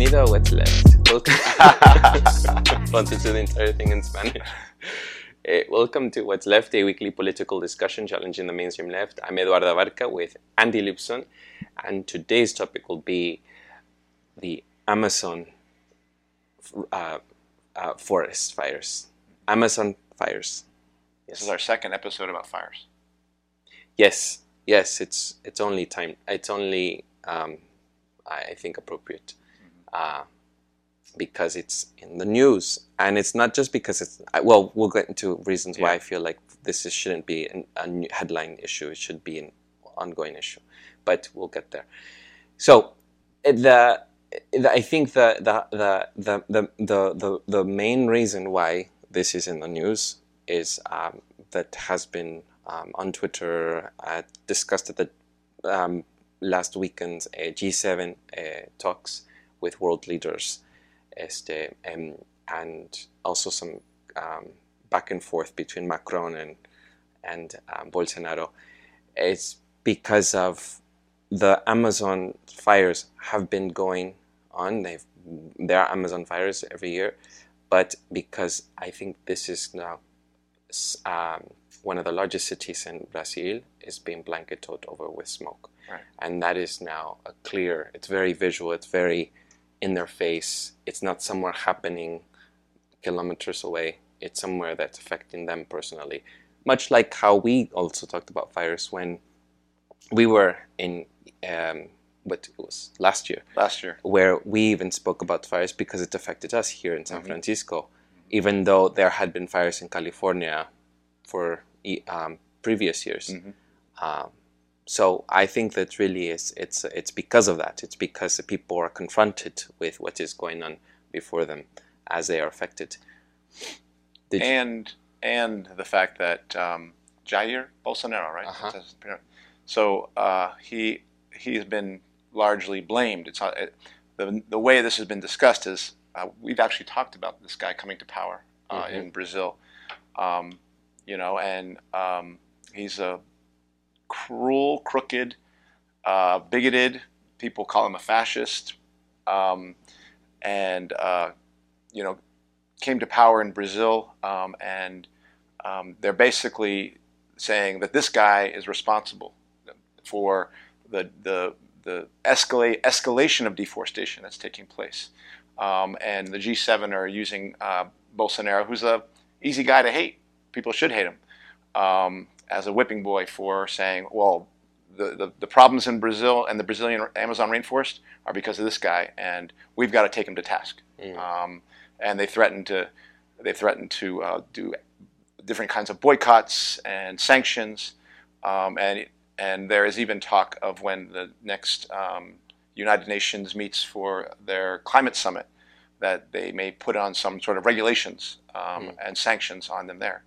Bienvenido a What's Left. Welcome. Want to do the entire thing in Spanish. Welcome to What's Left, a weekly political discussion challenging the mainstream left. I'm Eduardo Abarca with Andy Lipson, and today's topic will be the Amazon forest fires. Amazon fires. Yes. This is our second episode about fires. Yes, it's only time. It's only I think appropriate because it's in the news, and it's not just because it's well. We'll get into reasons why I feel like shouldn't be a new headline issue. It should be an ongoing issue, but we'll get there. So I think the main reason why this is in the news is that has been on Twitter discussed at the last weekend's G7 talks with world leaders, and also some back and forth between Macron and Bolsonaro. It's because of the Amazon fires have been going on. There are Amazon fires every year, but because I think this is now one of the largest cities in Brazil is being blanketed over with smoke. Right. And that is now it's very visual, it's very in their face. It's not somewhere happening kilometers away. It's somewhere that's affecting them personally. Much like how we also talked about fires when we were in, what it was last year, where we even spoke about fires because it affected us here in San Francisco, even though there had been fires in California for previous years. So I think that really it's because of that. It's because the people are confronted with what is going on before them as they are affected. And the fact that Jair Bolsonaro, right? So he's been largely blamed. It's not, the way this has been discussed is we've actually talked about this guy coming to power in Brazil. He's a cruel, crooked, bigoted. People call him a fascist, came to power in Brazil, and they're basically saying that this guy is responsible for the escalation of deforestation that's taking place, and the G7 are using Bolsonaro, who's a easy guy to hate. People should hate him as a whipping boy for saying, well, the problems in Brazil and the Brazilian Amazon rainforest are because of this guy, and we've got to take him to task. And they threatened to do different kinds of boycotts and sanctions, and there is even talk of when the next United Nations meets for their climate summit that they may put on some sort of regulations and sanctions on them there.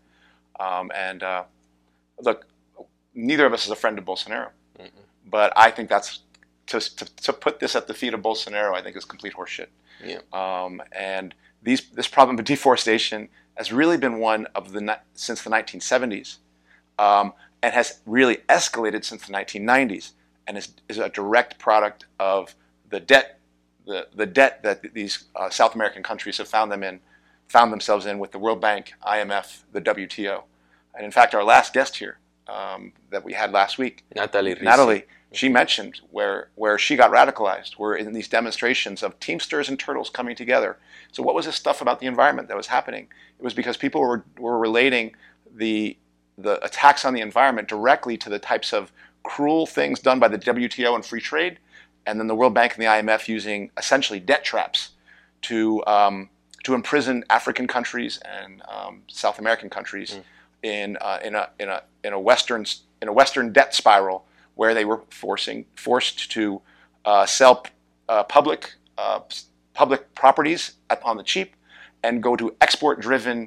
Look, neither of us is a friend of Bolsonaro, but I think that's to put this at the feet of Bolsonaro, I think is complete horseshit. And this problem of deforestation has really been one of since the 1970s, and has really escalated since the 1990s, and is a direct product of the debt that these South American countries have found themselves in with the World Bank, IMF, the WTO. And in fact, our last guest here that we had last week, Natalie, she mentioned where she got radicalized were in these demonstrations of Teamsters and Turtles coming together. So what was this stuff about the environment that was happening? It was because people were relating the attacks on the environment directly to the types of cruel things done by the WTO and free trade, and then the World Bank and the IMF using essentially debt traps to imprison African countries and South American countries in a Western debt spiral where they were forced to sell public properties on the cheap and go to export-driven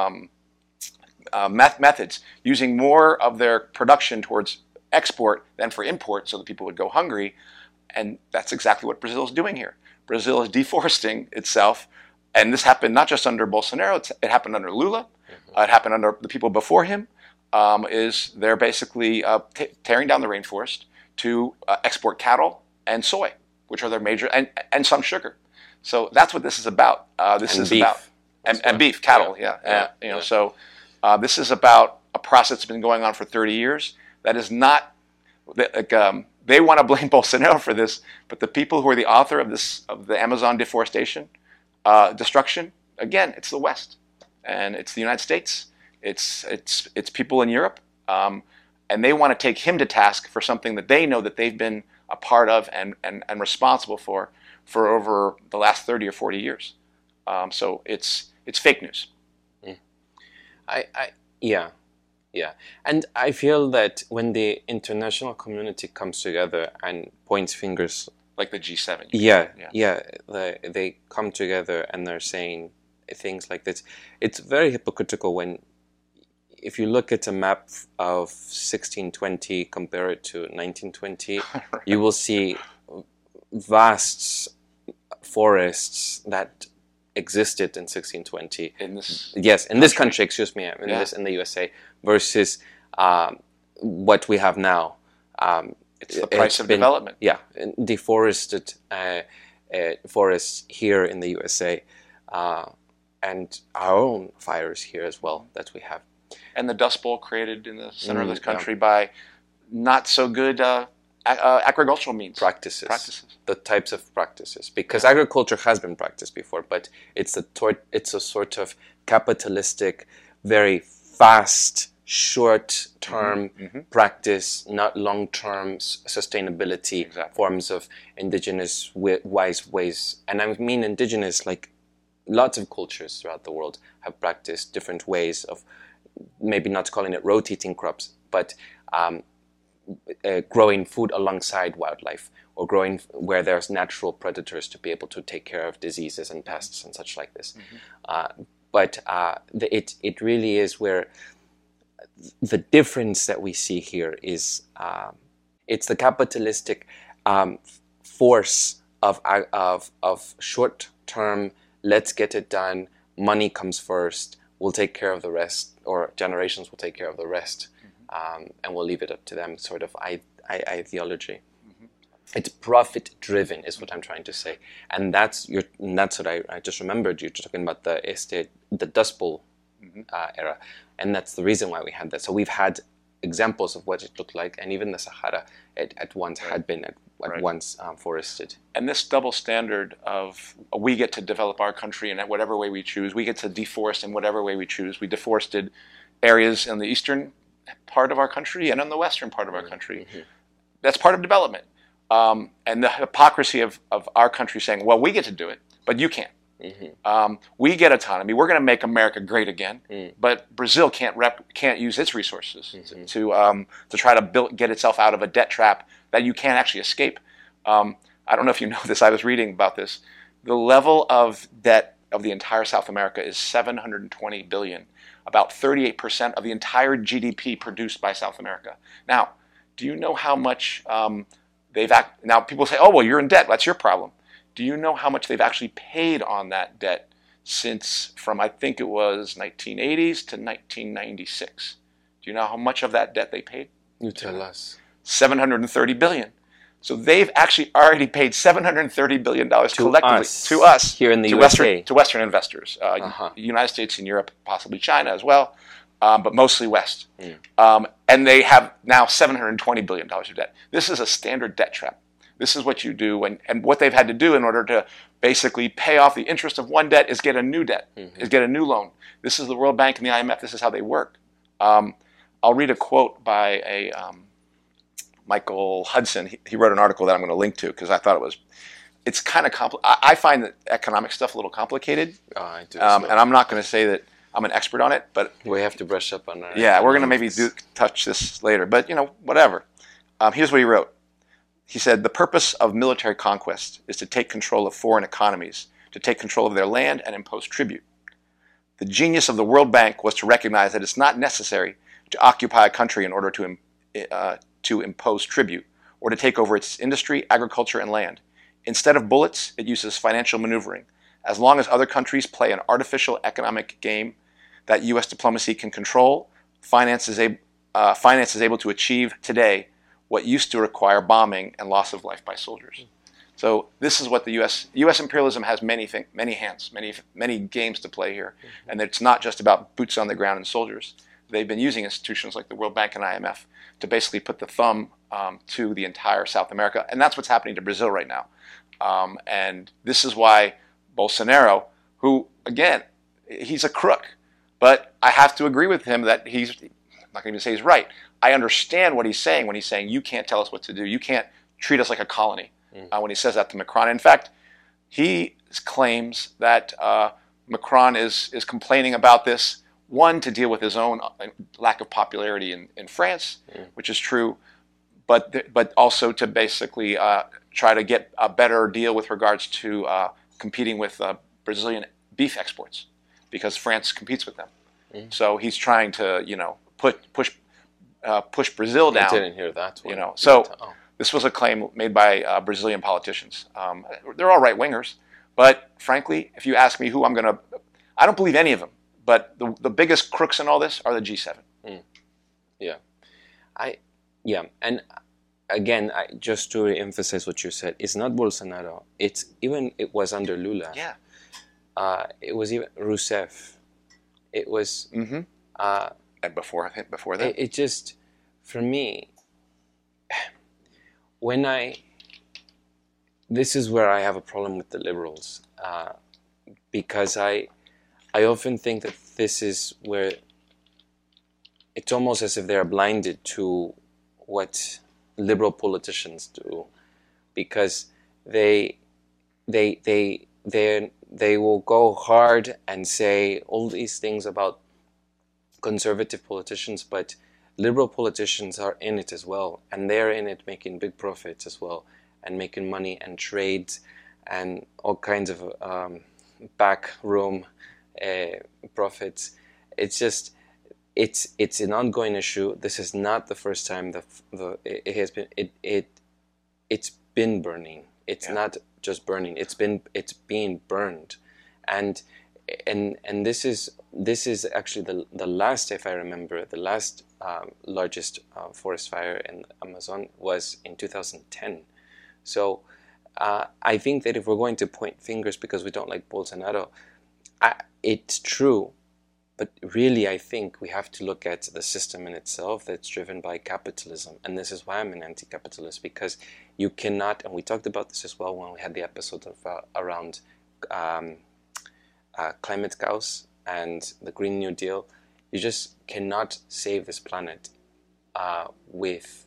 methods, using more of their production towards export than for import, so that people would go hungry. And that's exactly what Brazil is doing here. Brazil is deforesting itself, and this happened not just under Bolsonaro. It happened under Lula. It happened under the people before him. They're basically tearing down the rainforest to export cattle and soy, which are their major, and some sugar. So that's what this is about. This And is beef about as and well. beef, cattle, Yeah. yeah. Yeah. So this is about a process that's been going on for 30 years. That is not like they want to blame Bolsonaro for this, but the people who are the author of the Amazon deforestation, destruction, again, it's the West, and it's the United States. It's people in Europe, and they want to take him to task for something that they know that they've been a part of and responsible for over the last 30 or 40 years. So it's fake news. Yeah, and I feel that when the international community comes together and points fingers, like the G7. They come together and they're saying things like this. It's very hypocritical when, if you look at a map of 1620, compare it to 1920, you will see vast forests that existed in 1620. In this this country, excuse me, in the USA, versus what we have now. It's the price of development. Yeah, deforested forests here in the USA, and our own fires here as well that we have. And the Dust Bowl created in the center of this country by not so good agricultural means. Practices. The types of practices. Because agriculture has been practiced before, but it's a sort of capitalistic, very fast, short-term practice, not long-term sustainability forms of indigenous wise ways. And I mean indigenous, like lots of cultures throughout the world have practiced different ways of, maybe not calling it rotating crops, but growing food alongside wildlife, or growing where there's natural predators to be able to take care of diseases and pests and such like this. But it really is where the difference that we see here is it's the capitalistic force of short-term, let's get it done, money comes first, we'll take care of the rest, or generations will take care of the rest, and we'll leave it up to them sort of ideology. It's profit-driven is what I'm trying to say. And that's what I just remembered. You're talking about the Dust Bowl era. And that's the reason why we had that. So we've had examples of what it looked like, and even the Sahara at once had been once forested. And this double standard of we get to develop our country in whatever way we choose, we get to deforest in whatever way we choose. We deforested areas in the eastern part of our country and in the western part of our country. That's part of development. And the hypocrisy of our country saying, well, we get to do it, but you can't. We get autonomy. We're going to make America great again, but Brazil can't use its resources to try to get itself out of a debt trap that you can't actually escape. I don't know if you know this. I was reading about this. The level of debt of the entire South America is $720 billion, about 38% of the entire GDP produced by South America. Now, do you know how much now people say, oh, well, you're in debt. That's your problem. Do you know how much they've actually paid on that debt since from, I think it was 1980s to 1996? Do you know how much of that debt they paid? You tell us. $730 billion. So they've actually already paid $730 billion collectively to us here in the USA. To Western investors, the United States and Europe, possibly China as well, but mostly West. And they have now $720 billion of debt. This is a standard debt trap. This is what you do, and what they've had to do in order to basically pay off the interest of one debt is get a new debt, is get a new loan. This is the World Bank and the IMF. This is how they work. I'll read a quote by Michael Hudson. He wrote an article that I'm going to link to because I thought it's kind of complicated. I find that economic stuff a little complicated. I do. And I'm not going to say that I'm an expert on it, but we have to brush up on that. Yeah, we're going to maybe touch this later, but whatever. Here's what he wrote. He said, the purpose of military conquest is to take control of foreign economies, to take control of their land and impose tribute. The genius of the World Bank was to recognize that it's not necessary to occupy a country in order to impose tribute or to take over its industry, agriculture, and land. Instead of bullets, it uses financial maneuvering. As long as other countries play an artificial economic game that U.S. diplomacy can control, finance is able to achieve today what used to require bombing and loss of life by soldiers. So this is what the U.S. imperialism has many hands, many games to play here, and it's not just about boots on the ground and soldiers. They've been using institutions like the World Bank and IMF to basically put the thumb to the entire South America, and that's what's happening to Brazil right now. And this is why Bolsonaro, who again, he's a crook, but I have to agree with him that I'm not going to say he's right. I understand what he's saying when he's saying you can't tell us what to do. You can't treat us like a colony. When he says that to Macron. In fact, he claims that Macron is complaining about this, one, to deal with his own lack of popularity in France, which is true, but also to basically try to get a better deal with regards to competing with Brazilian beef exports, because France competes with them. So he's trying to, push Brazil down. I didn't hear that one. This was a claim made by Brazilian politicians. They're all right-wingers, but frankly, if you ask me who I don't believe any of them, but the biggest crooks in all this are the G7. And again, just to emphasize what you said, it's not Bolsonaro. It was under Lula. Yeah. It was even Rousseff. It was. And before that, it just, for me, this is where I have a problem with the liberals, because I often think that this is where it's almost as if they're blinded to what liberal politicians do, because they will go hard and say all these things about conservative politicians, but liberal politicians are in it as well, and they're in it making big profits as well, and making money and trades and all kinds of backroom profits. It's just it's an ongoing issue. This is not the first time it's been burning. It's not just burning. It's being burned, and this is actually the last, if I remember, the last largest forest fire in the Amazon was in 2010. So I think that if we're going to point fingers because we don't like Bolsonaro, it's true, but really I think we have to look at the system in itself that's driven by capitalism. And this is why I'm an anti-capitalist, because you cannot, and we talked about this as well when we had the episode around climate chaos and the Green New Deal. You just cannot save this planet with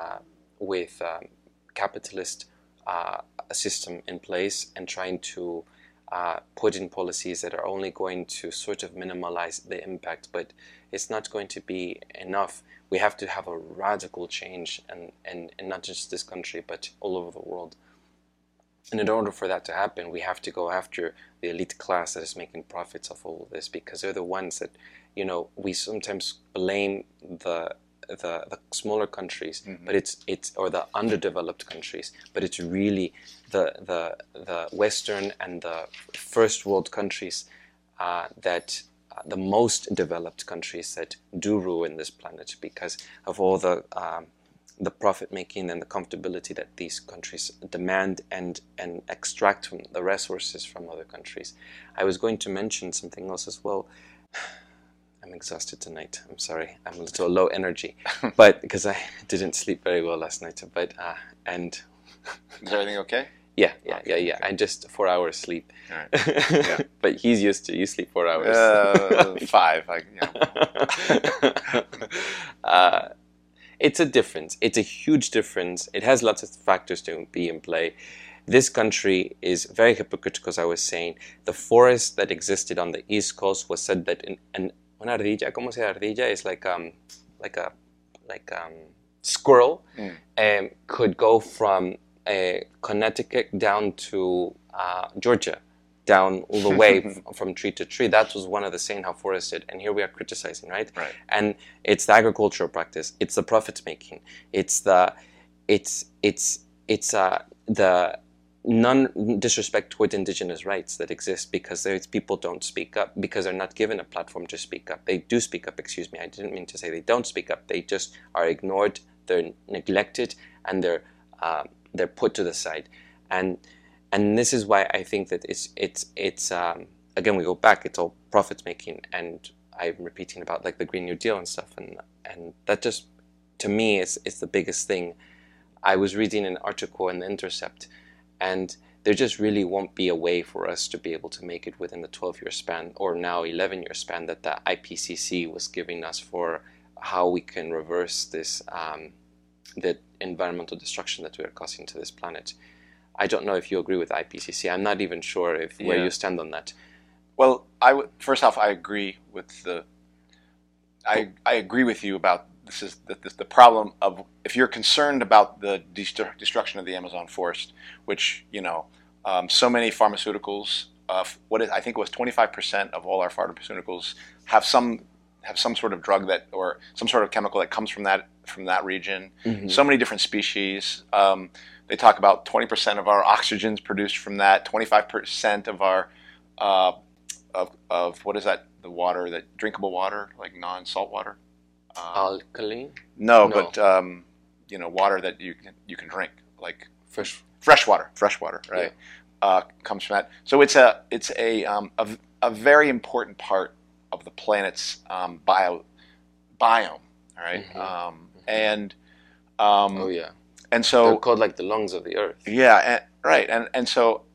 capitalist system in place and trying to put in policies that are only going to sort of minimize the impact, but it's not going to be enough. We have to have a radical change, and not just this country, but all over the world. And in order for that to happen, we have to go after the elite class that is making profits of all of this, because they're the ones that, we sometimes blame the smaller countries, but it's or the underdeveloped countries, but it's really the Western and the first world countries that the most developed countries that do ruin this planet because of all the profit making and the comfortability that these countries demand and extract from the resources from other countries. I was going to mention something else as well. I'm exhausted tonight. I'm sorry. I'm a little low energy, but because I didn't sleep very well last night. But and is everything okay? Yeah. I just 4 hours sleep. All right. Yeah. But he's used to. You sleep 4 hours. 5. It's a difference. It's a huge difference. It has lots of factors to be in play. This country is very hypocritical, as I was saying. The forest that existed on the East Coast was said that una ardilla, ¿cómo se ardilla? Is like squirrel, could go from Connecticut down to Georgia, down all the way from tree to tree. That was one of the saying how forested, and here we are criticizing, right? And it's the agricultural practice, it's the profit making, it's the non-disrespect toward indigenous rights that exist because people don't speak up, because they're not given a platform to speak up. They do speak up, I didn't mean to say they don't speak up. They just are ignored, they're neglected, and they're put to the side. and this is why I think that it's again, we go back, it's all profit making, and I'm repeating about like the Green New Deal and stuff, and that just, to me, is the biggest thing. I was reading an article in The Intercept, and there just really won't be a way for us to be able to make it within the 12-year span, or now 11-year span, that the IPCC was giving us for how we can reverse this, the environmental destruction that we are causing to this planet. I don't know if you agree with IPCC. I'm not even sure if where you stand on that. Well, first off, I agree with I agree with you about the problem of, if you're concerned about the destruction of the Amazon forest, which, so many pharmaceuticals, I think it was 25% of all our pharmaceuticals have some sort of drug that, or some sort of chemical that comes from that region. Mm-hmm. So many different species. They talk about 20% of our oxygen's produced from that. 25% of our of what is that? The water, that drinkable water, like non-salt water. Alkaline? No, but water that you can drink, like fresh water, right? Yeah. Comes from that. So it's a very important part of the planet's biome. All right, mm-hmm. And so they're called like the lungs of the earth. Yeah, right. And so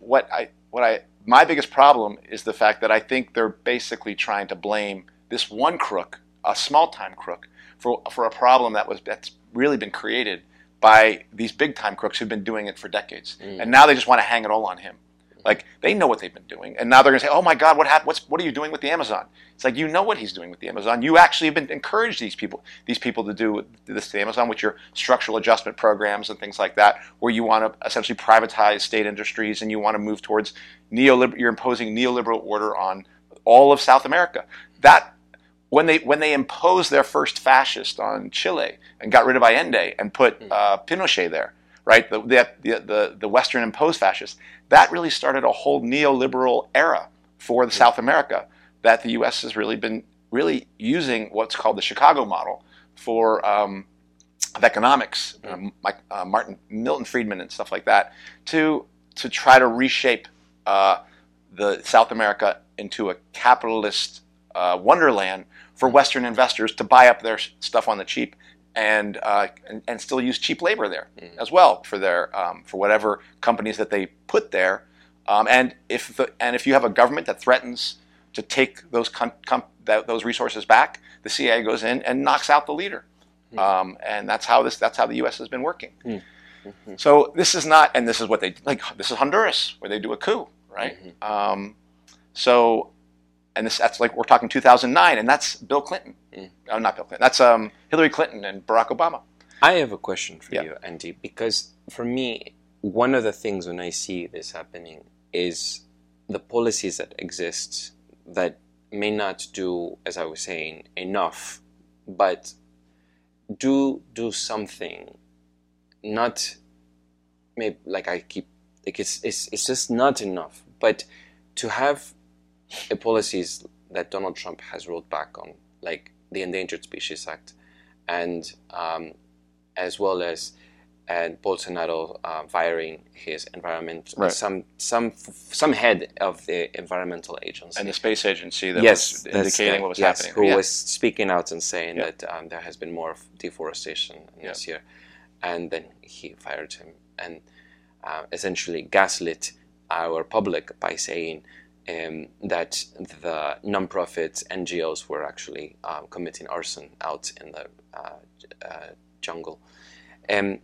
my biggest problem is the fact that I think they're basically trying to blame this one crook, a small-time crook, for a problem that's really been created by these big-time crooks who've been doing it for decades. Mm. And now they just want to hang it all on him. Like, they know what they've been doing, and now they're going to say, "Oh my God, what happened? What are you doing with the Amazon?" It's like, you know what he's doing with the Amazon. You actually have been encouraged these people to do this to the Amazon with your structural adjustment programs and things like that, where you want to essentially privatize state industries and you want to move towards you're imposing neoliberal order on all of South America. That when they imposed their first fascist on Chile and got rid of Allende and put Pinochet there, right? The Western imposed fascists. That really started a whole neoliberal era for the South America that the U.S. has really been using what's called the Chicago model for of economics, Milton Friedman and stuff like that, to try to reshape the South America into a capitalist wonderland for Western investors to buy up their stuff on the cheap and still use cheap labor there as well for their for whatever companies that they put there. And if you have a government that threatens to take those resources back, the CIA goes in and knocks out the leader. And that's how the U.S. has been working. Mm-hmm. So this is not, and this is what this is Honduras, where they do a coup, right? Mm-hmm. And that's like, we're talking 2009, and that's Bill Clinton. Not Bill Clinton. That's Hillary Clinton and Barack Obama. I have a question for you, Andy, because for me, one of the things when I see this happening is the policies that exist that may not do, as I was saying, enough, but do something. Not maybe it's just not enough, but to have policies that Donald Trump has rolled back on, like the Endangered Species Act, and as well as Bolsonaro firing his environment, right. some head of the environmental agency and the space agency that was indicating what was happening, who was speaking out and saying that there has been more deforestation this year, and then he fired him and essentially gaslit our public by saying that the non-profit NGOs were actually committing arson out in the jungle, and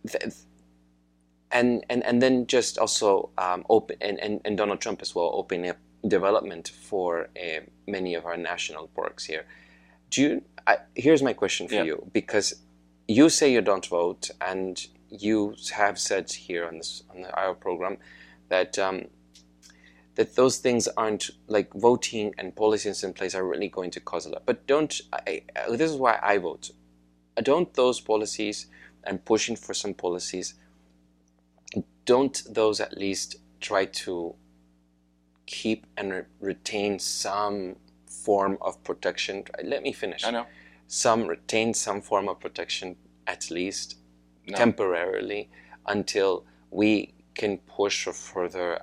then just also open and Donald Trump as well opening up development for many of our national parks here. Here's my question for you, because you say you don't vote, and you have said here on our program that that those things aren't, like, voting and policies in place are really going to cause a lot. But this is why I vote. Don't those policies and pushing for some policies, don't those at least try to keep and retain some form of protection? Let me finish. I know. Retain some form of protection, at least temporarily, until we can push for further,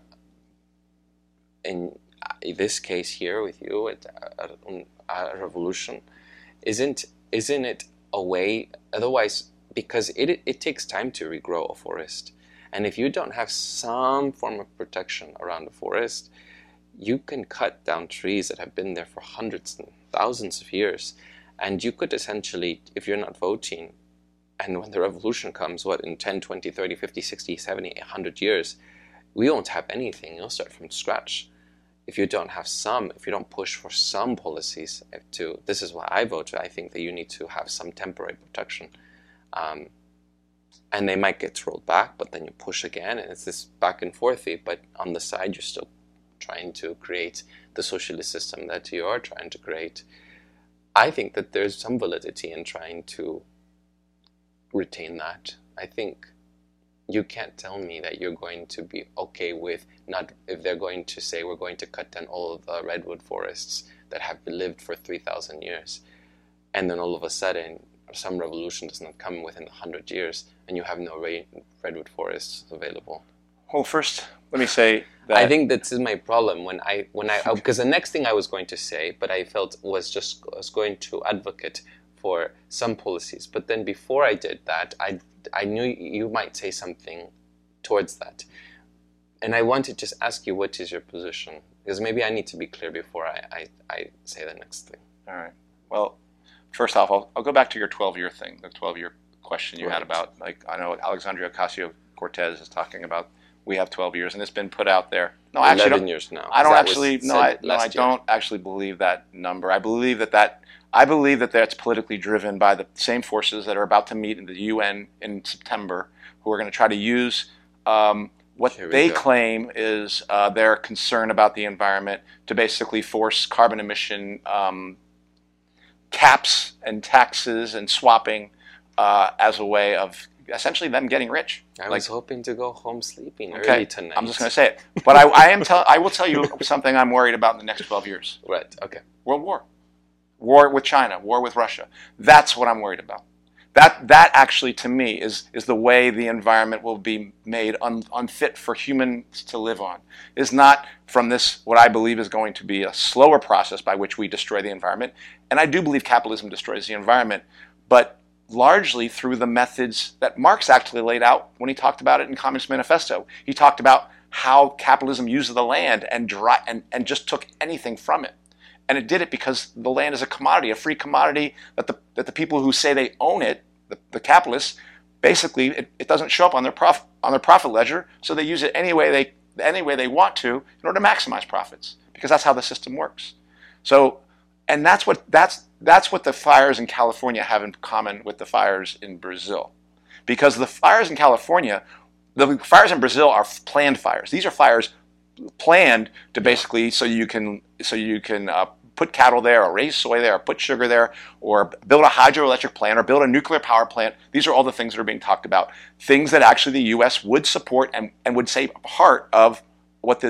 in this case here with you, a revolution, isn't it a way? Otherwise, because it takes time to regrow a forest, and if you don't have some form of protection around the forest, you can cut down trees that have been there for hundreds and thousands of years, and you could essentially, if you're not voting, and when the revolution comes, what, in 10, 20, 30, 50, 60, 70, 100 years, we won't have anything. You'll start from scratch. If you don't push for some policies this is why I vote. I think that you need to have some temporary protection. And they might get rolled back, but then you push again, and it's this back and forthy, but on the side, you're still trying to create the socialist system that you are trying to create. I think that there's some validity in trying to retain that. I think you can't tell me that you're going to be okay with not, if they're going to say we're going to cut down all of the redwood forests that have lived for 3,000 years, and then all of a sudden some revolution does not come within 100 years and you have no redwood forests available. Well, first, let me say that I think this is my problem when I because the next thing I was going to say, but I felt was going to advocate for some policies. But then before I did that, I knew you might say something towards that. And I want to just ask you, what is your position? Because maybe I need to be clear before I say the next thing. All right. Well, first off, I'll go back to your 12-year thing, the 12-year question you had about, like, I know Alexandria Ocasio-Cortez is talking about we have 12 years, and it's been put out there. No, I actually 11 years now. I don't actually. No, I don't actually believe that number. I believe that that's politically driven by the same forces that are about to meet in the UN in September, who are going to try to use what they claim is their concern about the environment to basically force carbon emission caps and taxes and swapping as a way of essentially them getting rich. I was hoping to go home sleeping early tonight. I'm just going to say it. But I will tell you something I'm worried about in the next 12 years. Right, okay. World war. War with China, war with Russia. That's what I'm worried about. That actually, to me, is the way the environment will be made unfit for humans to live on. Is not from this, what I believe is going to be a slower process by which we destroy the environment. And I do believe capitalism destroys the environment, but largely through the methods that Marx actually laid out when he talked about it in Communist Manifesto. He talked about how capitalism uses the land and just took anything from it. And it did it because the land is a commodity, a free commodity that the people who say they own it, the capitalists, basically it doesn't show up on their profit ledger, so they use it any way they want to in order to maximize profits, because that's how the system works. So, and that's what the fires in California have in common with the fires in Brazil, because the fires in California, the fires in Brazil are planned fires. These are fires planned to basically so you can put cattle there, or raise soy there, or put sugar there, or build a hydroelectric plant, or build a nuclear power plant. These are all the things that are being talked about. Things that actually the U.S. would support and would say part of what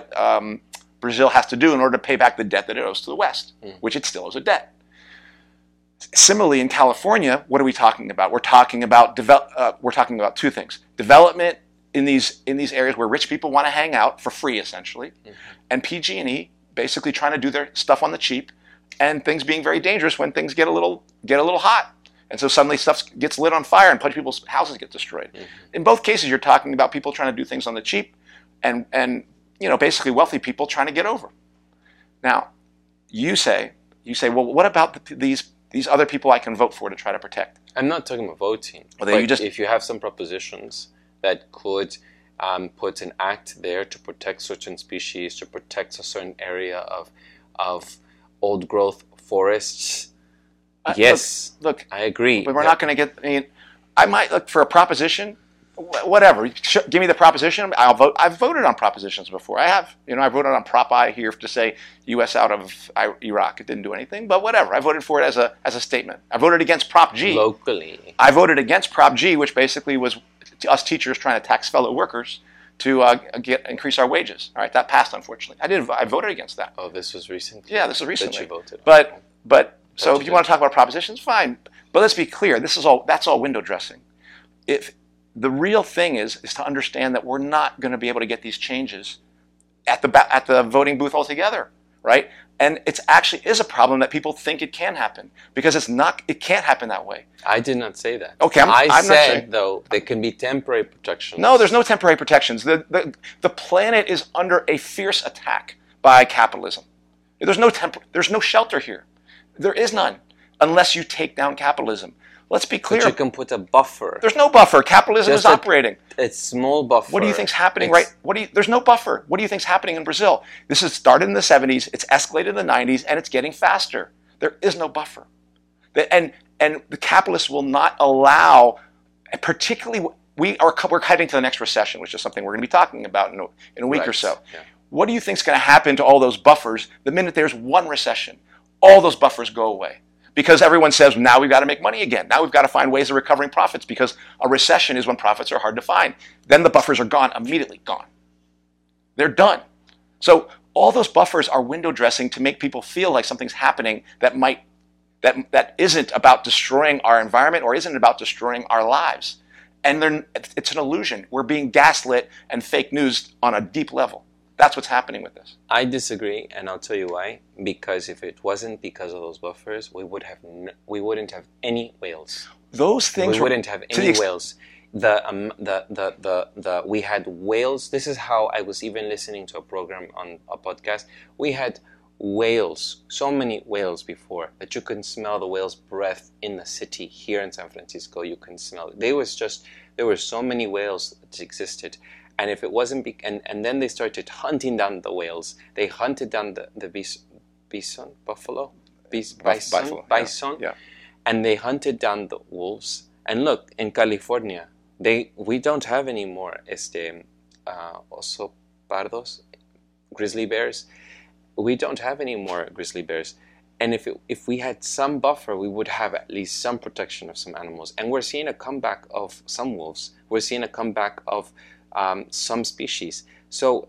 Brazil has to do in order to pay back the debt that it owes to the West, which it still owes a debt. Similarly, in California, what are we talking about? We're talking about two things: development in these areas where rich people want to hang out for free, essentially, and PG&E basically trying to do their stuff on the cheap, and things being very dangerous when things get a little hot, and so suddenly stuff gets lit on fire and people's houses get destroyed. In both cases, you're talking about people trying to do things on the cheap, and basically wealthy people trying to get over. Now, you say, well, what about these other people I can vote for to try to protect? I'm not talking about voting. Well, if you have some propositions that could put an act there to protect certain species, to protect a certain area of old growth forests, yes, look, I agree. But we're not going to get. I might look for a proposition. Whatever. Give me the proposition. I'll vote. I've voted on propositions before. I have. I voted on Prop I here to say U.S. out of Iraq. It didn't do anything, but whatever. I voted for it as a statement. I voted against Prop G. Locally. I voted against Prop G, which basically was us teachers trying to tax fellow workers to increase our wages. All right, that passed, unfortunately. I voted against that. Oh, this was recently? Yeah, this was recently. That you voted on. But so if you want to talk about propositions, fine. But let's be clear. That's all window dressing. the real thing is to understand that we're not going to be able to get these changes at the voting booth altogether, right? And it actually is a problem that people think it can happen, because it can't happen that way. I did not say that. Okay, I'm said, not saying, though, there can be temporary protections. No, there's no temporary protections. The planet is under a fierce attack by capitalism. There's no shelter here. There is none, unless you take down capitalism. Let's be clear. But you can put a buffer. There's no buffer. Capitalism is operating. It's small buffer. What do you think's happening, right? There's no buffer. What do you think's happening in Brazil? This has started in the 70s, it's escalated in the 90s, and it's getting faster. There is no buffer. And the capitalists will not allow, particularly, we're heading to the next recession, which is something we're going to be talking about in a week or so. Yeah. What do you think's going to happen to all those buffers the minute there's one recession? All those buffers go away. Because everyone says, now we've got to make money again. Now we've got to find ways of recovering profits, because a recession is when profits are hard to find. Then the buffers are gone, immediately gone. They're done. So all those buffers are window dressing to make people feel like something's happening that isn't about destroying our environment or isn't about destroying our lives. And it's an illusion. We're being gaslit and fake news on a deep level. That's what's happening with this. I disagree, and I'll tell you why. Because if it wasn't because of those buffers, we wouldn't have any whales. Those things we wouldn't have any whales. We had whales. This is how I was even listening to a program on a podcast. We had whales, so many whales before that you can smell the whale's breath in the city here in San Francisco. You can smell it. There were so many whales that existed. And if it wasn't, and then they started hunting down the whales. They hunted down the bison, buffalo, bison, yeah. And they hunted down the wolves. And look, in California, we don't have any more oso pardos, grizzly bears. We don't have any more grizzly bears. And if we had some buffer, we would have at least some protection of some animals. And we're seeing a comeback of some wolves. We're seeing a comeback of some species. So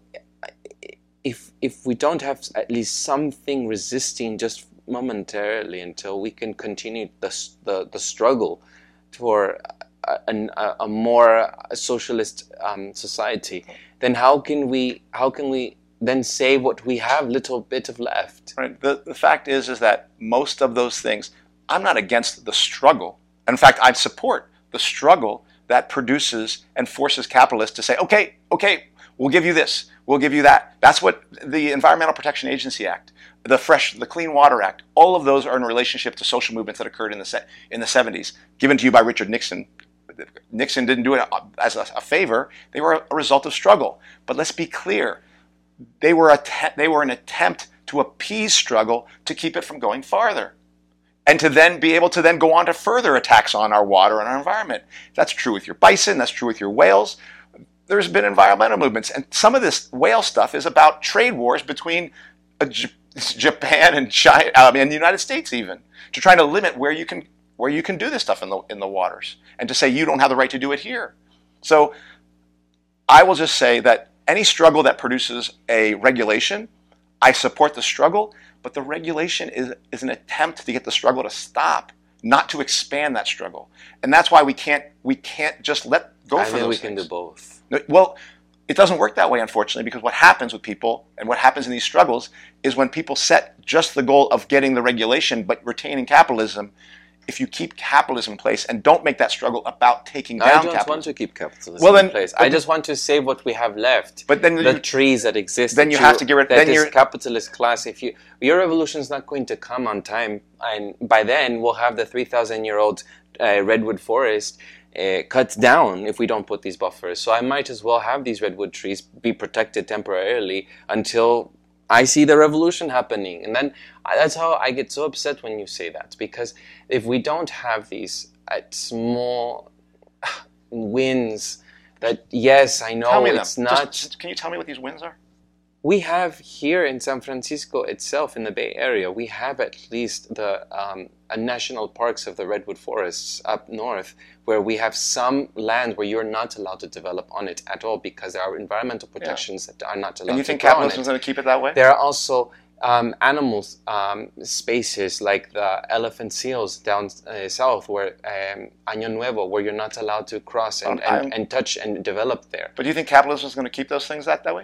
if we don't have at least something resisting just momentarily until we can continue the struggle for a more socialist society, then how can we then save what we have little bit of left? Right. The fact is that most of those things, I'm not against the struggle. In fact, I support the struggle that produces and forces capitalists to say, okay, we'll give you this, we'll give you that. That's what the Environmental Protection Agency Act, the Clean Water Act, all of those are in relationship to social movements that occurred in the 70s, given to you by Richard Nixon. Nixon didn't do it as a favor. They were a result of struggle. But let's be clear, they were an attempt to appease struggle to keep it from going farther, and to then be able to then go on to further attacks on our water and our environment. That's true with your bison, that's true with your whales. There's been environmental movements, and some of this whale stuff is about trade wars between Japan and China, and the United States even, to try to limit where you can do this stuff in the waters, and to say you don't have the right to do it here. So I will just say that any struggle that produces a regulation, I support the struggle, but the regulation is an attempt to get the struggle to stop, not to expand that struggle. And that's why we can't just let go for those things. I think we can do both. Well, it doesn't work that way, unfortunately, because what happens with people and what happens in these struggles is when people set just the goal of getting the regulation but retaining capitalism, if you keep capitalism in place and don't make that struggle about taking down capitalism. I don't want to keep capitalism in place. I just want to save what we have left. But then the trees that exist. Then you have to get rid of this capitalist class. Your revolution is not going to come on time, and by then we'll have the 3,000-year-old redwood forest cut down if we don't put these buffers. So I might as well have these redwood trees be protected temporarily until I see the revolution happening. And then that's how I get so upset when you say that. Because if we don't have these small wins that, yes, I know it's not... Can you tell me what these wins are? We have here in San Francisco itself, in the Bay Area, we have at least the national parks of the redwood forests up north, where we have some land where you're not allowed to develop on it at all because there are environmental protections that are not allowed to. And you think capitalism is going to keep it that way? There are also animals spaces like the elephant seals down south, where Año Nuevo, where you're not allowed to cross and touch and develop there. But do you think capitalism is going to keep those things that way?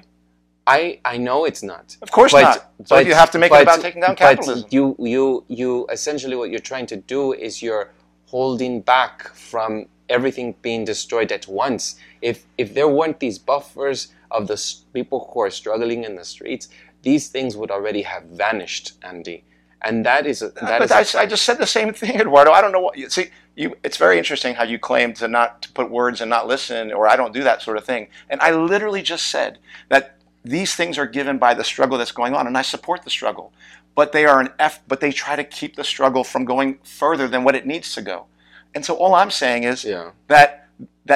I know it's not. Of course not. So you have to make it about taking down capitalism. But you essentially what you're trying to do is you're holding back from everything being destroyed at once. If there weren't these buffers of the people who are struggling in the streets, these things would already have vanished, Andy. And that is. I just said the same thing, Eduardo. I don't know what you see. It's very interesting how you claim to put words and not listen, or I don't do that sort of thing. And I literally just said that these things are given by the struggle that's going on, and I support the struggle. But but they try to keep the struggle from going further than what it needs to go. And so all I'm saying is that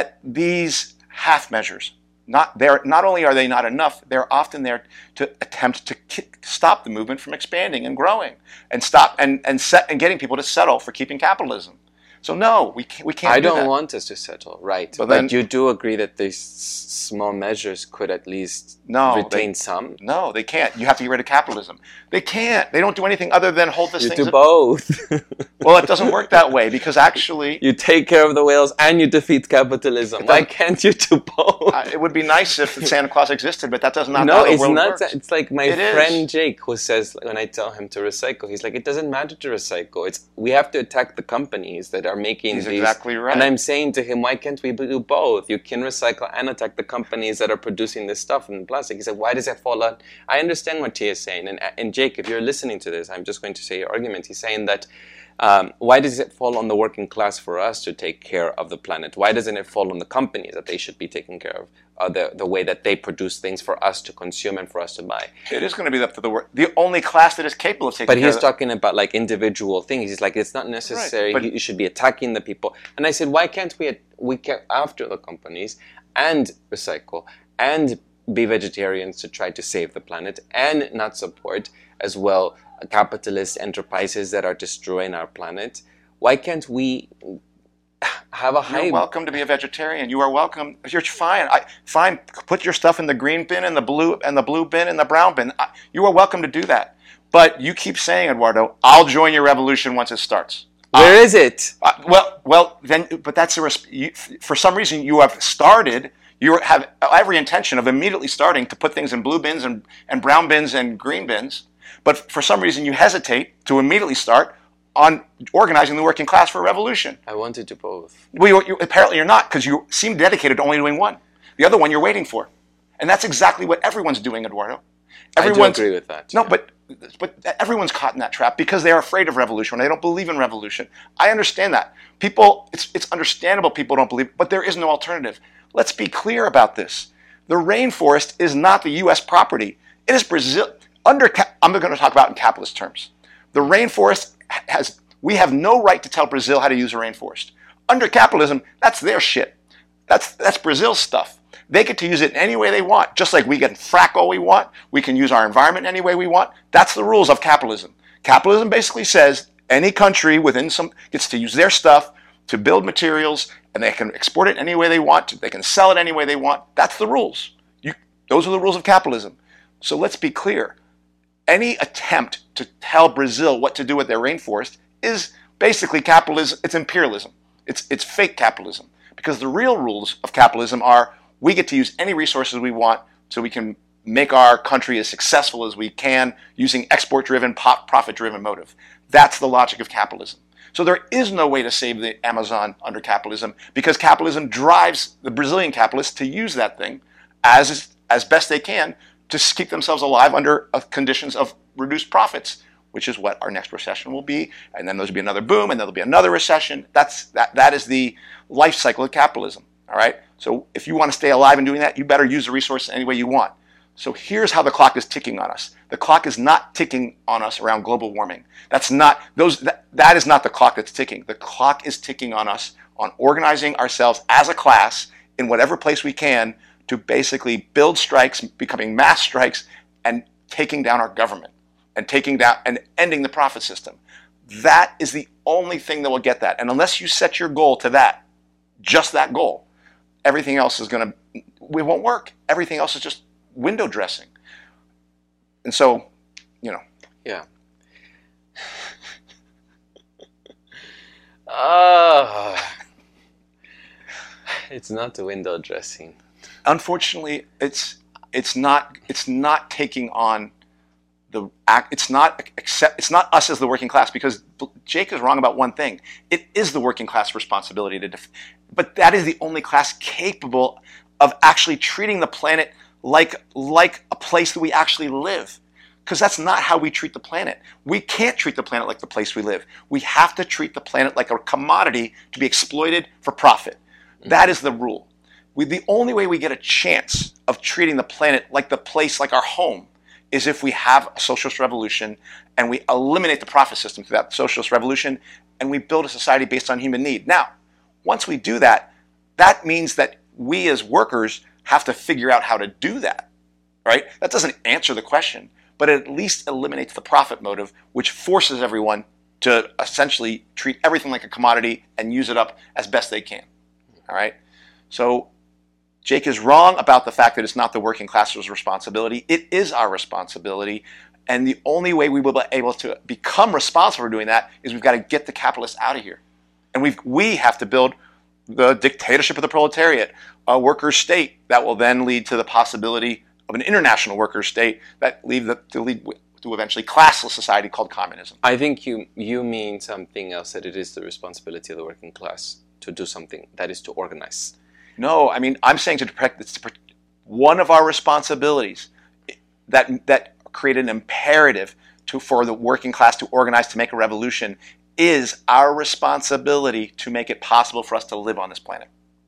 these half measures, not only are they not enough, they're often there to attempt to stop the movement from expanding and growing, and stop and getting people to settle for keeping capitalism. So no, we can't. I don't want us to settle, right? But you do agree that these small measures could at least retain some? No, they can't. You have to get rid of capitalism. They can't. They don't do anything other than hold this thing. You do both. Well, it doesn't work that way, because actually you take care of the whales and you defeat capitalism. Why can't you do both? It would be nice if Santa Claus existed, but that does not. No, it's not. It's like my friend Jake, who says when I tell him to recycle, he's like, it doesn't matter to recycle. We have to attack the companies that are making these. He's exactly right. And I'm saying to him, why can't we do both? You can recycle and attack the companies that are producing this stuff in plastic. He said, why does it fall on? I understand what he is saying. And Jake, if you're listening to this, I'm just going to say your argument. He's saying that why does it fall on the working class for us to take care of the planet? Why doesn't it fall on the companies that they should be taking care of the way that they produce things for us to consume and for us to buy? It is going to be up to the only class that is capable of taking care of it. But he's talking about like individual things. He's like, it's not necessary. Right, you should be attacking the people. And I said, why can't we get after the companies and recycle and be vegetarians to try to save the planet and not support as well capitalist enterprises that are destroying our planet? Why can't we have a high... You're welcome to be a vegetarian. You are welcome. You're fine. Fine. Put your stuff in the green bin and the blue bin and the brown bin. You are welcome to do that. But you keep saying, Eduardo, I'll join your revolution once it starts. Where is it? But that's for some reason you have started. You have every intention of immediately starting to put things in blue bins and brown bins and green bins. But for some reason you hesitate to immediately start on organizing the working class for a revolution. I want to do both. Well, apparently you're not, because you seem dedicated to only doing one. The other one you're waiting for. And that's exactly what everyone's doing, Eduardo. I do agree with that. No, but everyone's caught in that trap because they are afraid of revolution. They don't believe in revolution. I understand that. People, it's understandable people don't believe, but there is no alternative. Let's be clear about this. The rainforest is not the U.S. property. It is Brazil. I'm going to talk about in capitalist terms. The rainforest we have no right to tell Brazil how to use a rainforest. Under capitalism, that's their shit. That's Brazil's stuff. They get to use it in any way they want, just like we can frack all we want. We can use our environment any way we want. That's the rules of capitalism. Capitalism basically says any country gets to use their stuff to build materials, and they can export it any way they want to. They can sell it any way they want. That's the rules. Those are the rules of capitalism. So let's be clear. Any attempt to tell Brazil what to do with their rainforest is basically capitalism. It's imperialism. It's fake capitalism. Because the real rules of capitalism are we get to use any resources we want so we can make our country as successful as we can using export-driven, profit-driven motive. That's the logic of capitalism. So there is no way to save the Amazon under capitalism because capitalism drives the Brazilian capitalists to use that thing as best they can to keep themselves alive under conditions of reduced profits, which is what our next recession will be. And then there'll be another boom, and there'll be another recession. That is the life cycle of capitalism. All right. So if you want to stay alive in doing that, you better use the resources any way you want. So here's how the clock is ticking on us. The clock is not ticking on us around global warming. That is not the clock that's ticking. The clock is ticking on us on organizing ourselves as a class in whatever place we can to basically build strikes, becoming mass strikes, and taking down our government and ending the profit system. That is the only thing that will get that. And unless you set your goal to that, just that goal, everything else it won't work. Everything else is just window dressing. And so, Yeah. Ah, it's not the window dressing. Unfortunately, it's not taking on the act. It's not us as the working class, because Jake is wrong about one thing. It is the working class responsibility but that is the only class capable of actually treating the planet like a place that we actually live. Because that's not how we treat the planet. We can't treat the planet like the place we live. We have to treat the planet like a commodity to be exploited for profit. That is the rule. The only way we get a chance of treating the planet like the place, like our home, is if we have a socialist revolution and we eliminate the profit system through that socialist revolution, and we build a society based on human need. Now, once we do that, that means that we as workers have to figure out how to do that, right? That doesn't answer the question, but it at least eliminates the profit motive, which forces everyone to essentially treat everything like a commodity and use it up as best they can. All right? So Jake is wrong about the fact that it's not the working class's responsibility. It is our responsibility. And the only way we will be able to become responsible for doing that is we've got to get the capitalists out of here. And we have to build the dictatorship of the proletariat, a workers' state that will then lead to the possibility of an international workers' state that lead to eventually classless society called communism. I think you mean something else, that it is the responsibility of the working class to do something, that is to organize. No, I mean, I'm saying one of our responsibilities that create an imperative for the working class to organize to make a revolution is our responsibility to make it possible for us to live on this planet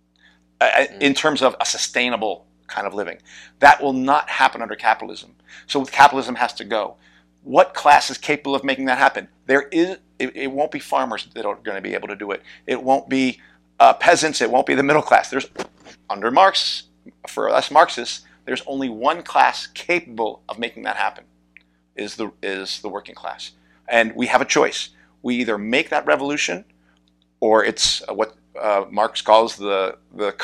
in terms of a sustainable kind of living. That will not happen under capitalism. So capitalism has to go. What class is capable of making that happen? It won't be farmers that are going to be able to do it. It won't be peasants. It won't be the middle class. Under Marx, for us Marxists, there's only one class capable of making that happen, is the working class. And we have a choice. We either make that revolution, or it's what Marx calls the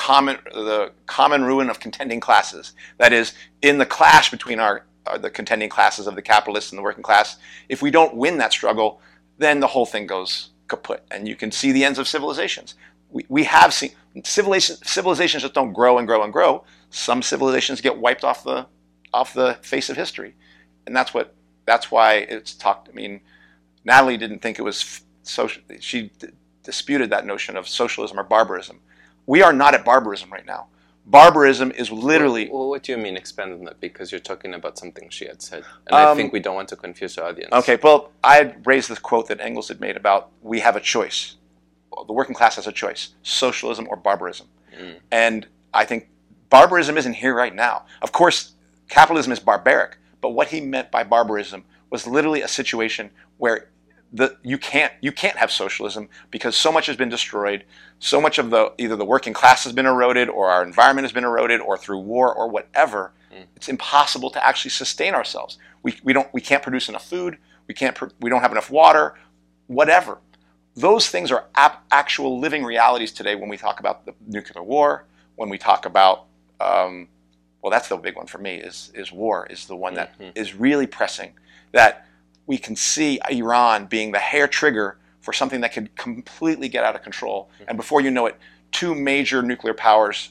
common ruin of contending classes. That is, in the clash between the contending classes of the capitalists and the working class, if we don't win that struggle, then the whole thing goes kaput. And you can see the ends of civilizations. We have seen civilizations just don't grow and grow and grow. Some civilizations get wiped off the face of history, and that's why it's talked. I mean, Natalie didn't think it was social. She disputed that notion of socialism or barbarism. We are not at barbarism right now. Barbarism is literally... Well, what do you mean expand on that? Because you're talking about something she had said. And I think we don't want to confuse the audience. Okay, well, I had raised this quote that Engels had made about we have a choice. The working class has a choice. Socialism or barbarism. And I think barbarism isn't here right now. Of course, capitalism is barbaric. But what he meant by barbarism was literally a situation where you can't have socialism because so much has been destroyed, so much of either the working class has been eroded, or our environment has been eroded, or through war or whatever. It's impossible to actually sustain ourselves. We can't produce enough food. We don't have enough water. Whatever. Those things are actual living realities today. When we talk about the nuclear war, when we talk about well, that's the big one for me. Is war is the one that is really pressing. That we can see Iran being the hair trigger for something that could completely get out of control. And before you know it, two major nuclear powers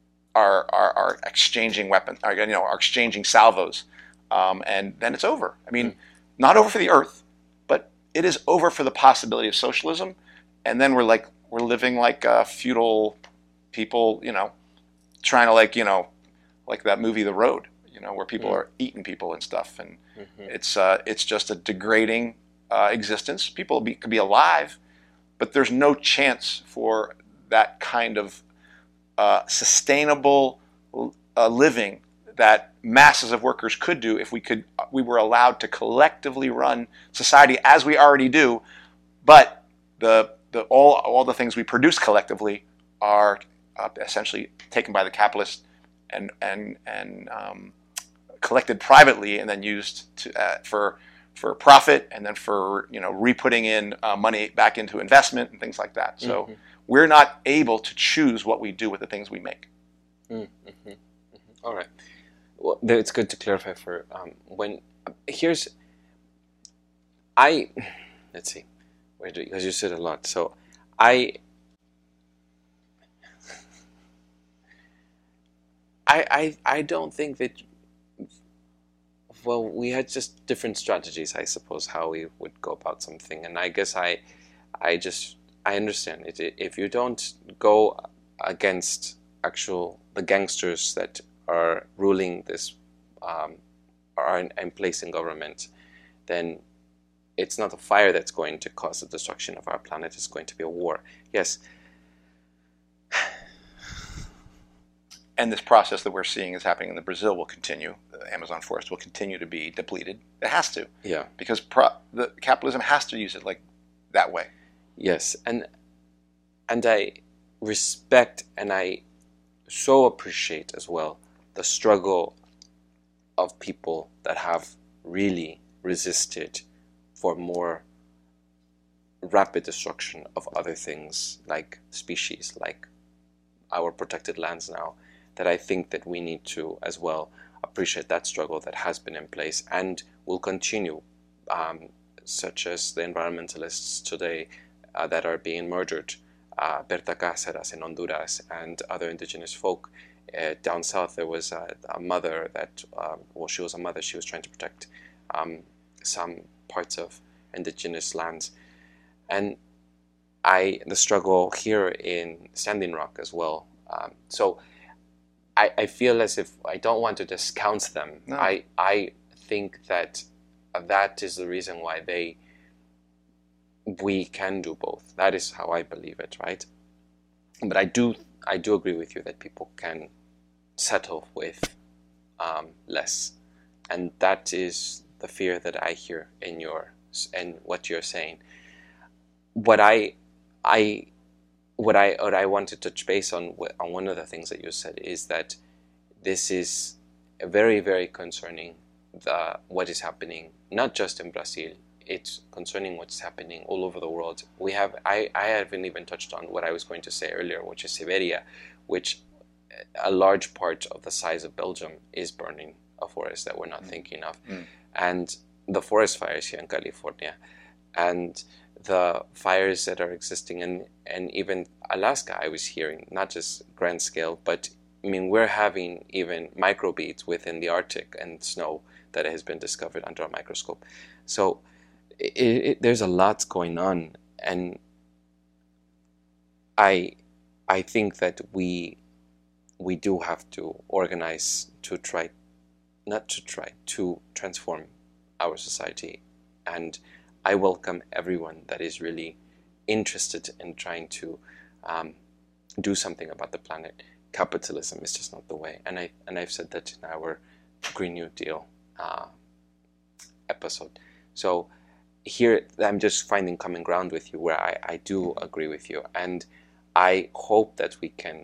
are exchanging weapons, are exchanging salvos, and then it's over. I mean, not over for the Earth, but it is over for the possibility of socialism. And then we're living like feudal people, trying to like that movie The Road, where people are eating people and stuff, and it's just a degrading existence. People could be alive, but there's no chance for that kind of sustainable living that masses of workers could do if we were allowed to collectively run society as we already do. But all the things we produce collectively are essentially taken by the capitalists and collected privately and then used for profit, and then for re-putting in money back into investment and things like that. So we're not able to choose what we do with the things we make. All right. Well, it's good to clarify here's let's see, because you said a lot. So I don't think that. Well, we had just different strategies, I suppose, how we would go about something, and I guess I understand it. If you don't go against the gangsters that are ruling this, are in place in government, then it's not a fire that's going to cause the destruction of our planet. It's going to be a war. Yes. And this process that we're seeing is happening in Brazil will continue. The Amazon forest will continue to be depleted. It has to. Yeah. Because the capitalism has to use it like that way. Yes, and I respect and I so appreciate as well the struggle of people that have really resisted for more rapid destruction of other things like species, like our protected lands now, that I think that we need to as well appreciate that struggle that has been in place and will continue, such as the environmentalists today that are being murdered, Berta Cáceres in Honduras and other indigenous folk. Down south there was a mother that, she was a mother, she was trying to protect some parts of indigenous lands. And the struggle here in Standing Rock as well. So I feel as if I don't want to discount them. No. I think that is the reason why we can do both. That is how I believe it, right? But I do agree with you that people can settle with less, and that is the fear that I hear in what you're saying. What I want to touch base on one of the things that you said is that this is very, very concerning. What is happening, not just in Brazil, it's concerning what's happening all over the world. I haven't even touched on what I was going to say earlier, which is Siberia, which a large part of the size of Belgium is burning a forest that we're not thinking of. And the forest fires here in California, and the fires that are existing and even Alaska, I was hearing, not just grand scale, but I mean, we're having even microbeads within the Arctic and snow that has been discovered under a microscope. So there's a lot going on, and I think that we do have to organize to transform our society. And I welcome everyone that is really interested in trying to do something about the planet. Capitalism is just not the way, and I've said that in our Green New Deal episode. So here I'm just finding common ground with you where I do agree with you, and I hope that we can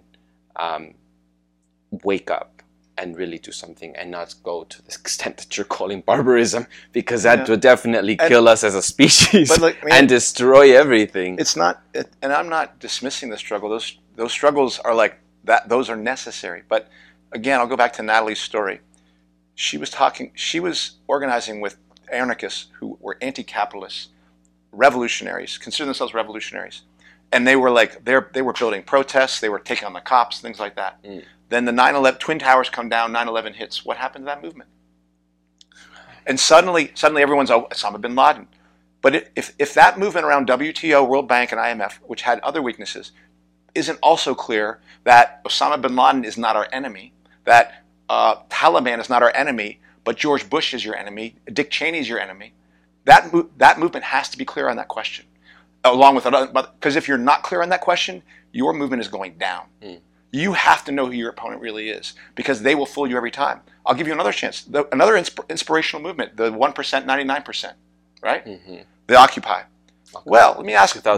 wake up and really do something and not go to the extent that you're calling barbarism, because that would definitely kill us as a species and destroy everything. It's not, and I'm not dismissing the struggle. Those struggles are like that. Those are necessary. But again, I'll go back to Natalie's story. She was organizing with anarchists who were anti-capitalists, revolutionaries, consider themselves revolutionaries. And they were like, they were building protests, they were taking on the cops, things like that. Then the 9/11 Twin Towers come down, 9/11 hits. What happened to that movement? And suddenly everyone's Osama bin Laden. But if that movement around WTO, World Bank, and IMF, which had other weaknesses, isn't also clear that Osama bin Laden is not our enemy, that Taliban is not our enemy, but George Bush is your enemy, Dick Cheney is your enemy, that movement has to be clear on that question. Along with another, because if you're not clear on that question, your movement is going down. You have to know who your opponent really is, because they will fool you every time. I'll give you another chance. Another inspirational movement, the 1%, 99%, right? The Occupy. Okay. Well, let me ask that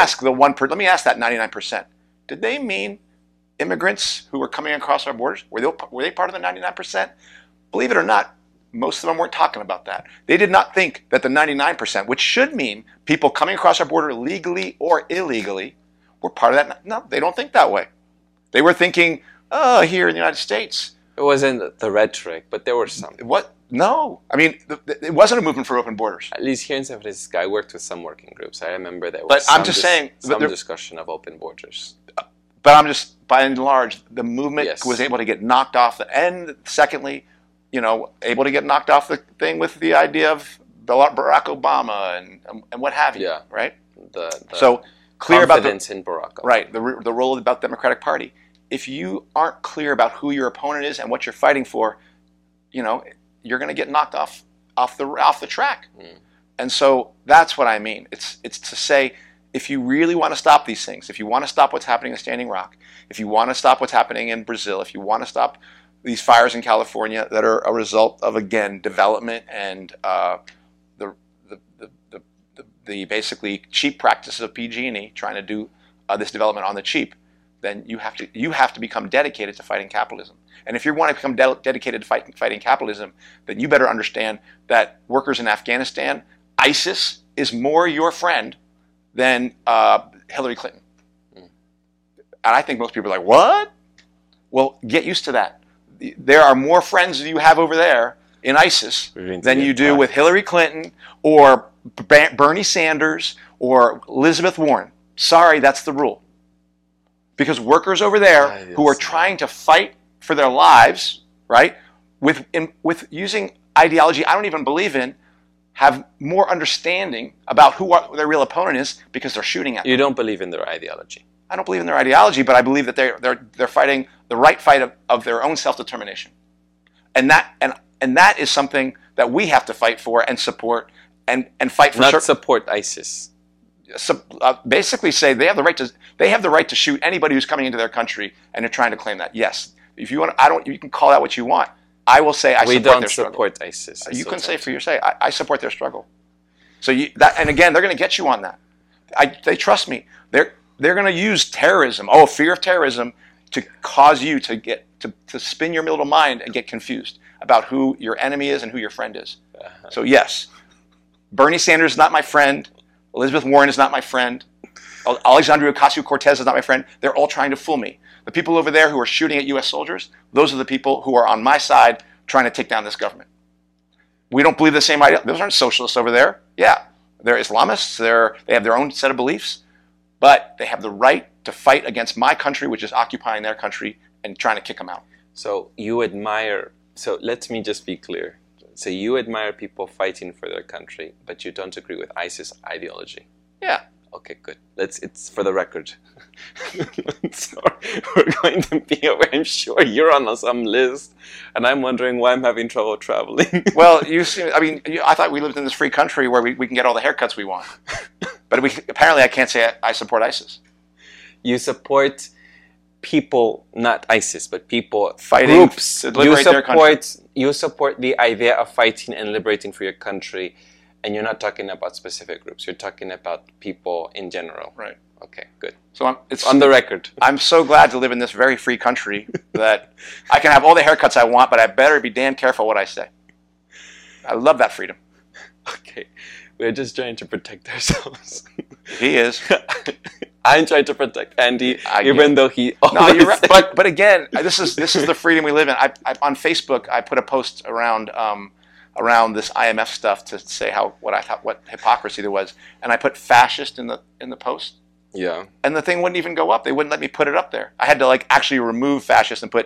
99%. Did they mean immigrants who were coming across our borders? Were they part of the 99%? Believe it or not, most of them weren't talking about that. They did not think that the 99%, which should mean people coming across our border legally or illegally, were part of that. No, they don't think that way. They were thinking, here in the United States. It wasn't the rhetoric, but there were some. No. I mean, it wasn't a movement for open borders. At least here in San Francisco, I worked with some working groups. I remember there was But I'm just saying, some discussion of open borders. But I'm just, by and large, the movement Yes. was able to get knocked off. And secondly, able to get knocked off the thing with the idea of Barack Obama and what have you. Yeah. Right? The So clear about confidence in Barack Obama. right, the role about the Democratic Party. If you aren't clear about who your opponent is and what you're fighting for, you're going to get knocked off the track. And so that's what I mean. It's to say, if you really want to stop these things, if you want to stop what's happening in Standing Rock, if you want to stop what's happening in Brazil, if you want to stop these fires in California that are a result of, again, development and the basically cheap practices of PG&E trying to do this development on the cheap, then you have to become dedicated to fighting capitalism. And if you want to become dedicated to fighting capitalism, then you better understand that workers in Afghanistan, ISIS is more your friend than Hillary Clinton. And I think most people are like, what? Well, get used to that. There are more friends you have over there in ISIS than you do with Hillary Clinton or Bernie Sanders or Elizabeth Warren. Sorry, that's the rule. Because workers over there who are trying to fight for their lives, right, with using ideology I don't even believe in, have more understanding about who their real opponent is because they're shooting at them. You don't believe in their ideology. I don't believe in their ideology, but I believe that they're fighting the right fight of their own self-determination. And that is something that we have to fight for and support and fight for. Not support ISIS. Basically say they have the right to shoot anybody who's coming into their country and they're trying to claim that. Yes. If you want, you can call that what you want. I will say I support their struggle. We don't support ISIS. You can say for your say I support their struggle. So and again, they're going to get you on that. They trust me. They're going to use terrorism, fear of terrorism, to cause you to spin your little mind and get confused about who your enemy is and who your friend is. So yes, Bernie Sanders is not my friend. Elizabeth Warren is not my friend. Alexandria Ocasio-Cortez is not my friend. They're all trying to fool me. The people over there who are shooting at U.S. soldiers, those are the people who are on my side trying to take down this government. We don't believe the same idea. Those aren't socialists over there. Yeah, they're Islamists. They have their own set of beliefs, but they have the right to fight against my country, which is occupying their country and trying to kick them out. So let me just be clear. So you admire people fighting for their country, but you don't agree with ISIS ideology. Yeah. Okay, good. It's for the record. So we're going to be aware. I'm sure you're on some list, and I'm wondering why I'm having trouble traveling. Well, I thought we lived in this free country where we can get all the haircuts we want. But apparently I can't say I support ISIS. You support people, not ISIS, but people, fighting groups. to liberate their country. You support the idea of fighting and liberating for your country, and you're not talking about specific groups. You're talking about people in general. Right. Okay, good. So it's on the record. I'm so glad to live in this very free country that I can have all the haircuts I want, but I better be damn careful what I say. I love that freedom. Okay. We're just trying to protect ourselves. He is. I'm trying to protect Andy, even though he. No, you're right. But again, this is the freedom we live in. I on Facebook, I put a post around this IMF stuff to say what hypocrisy there was, and I put fascist in the post. Yeah. And the thing wouldn't even go up. They wouldn't let me put it up there. I had to actually remove fascist and put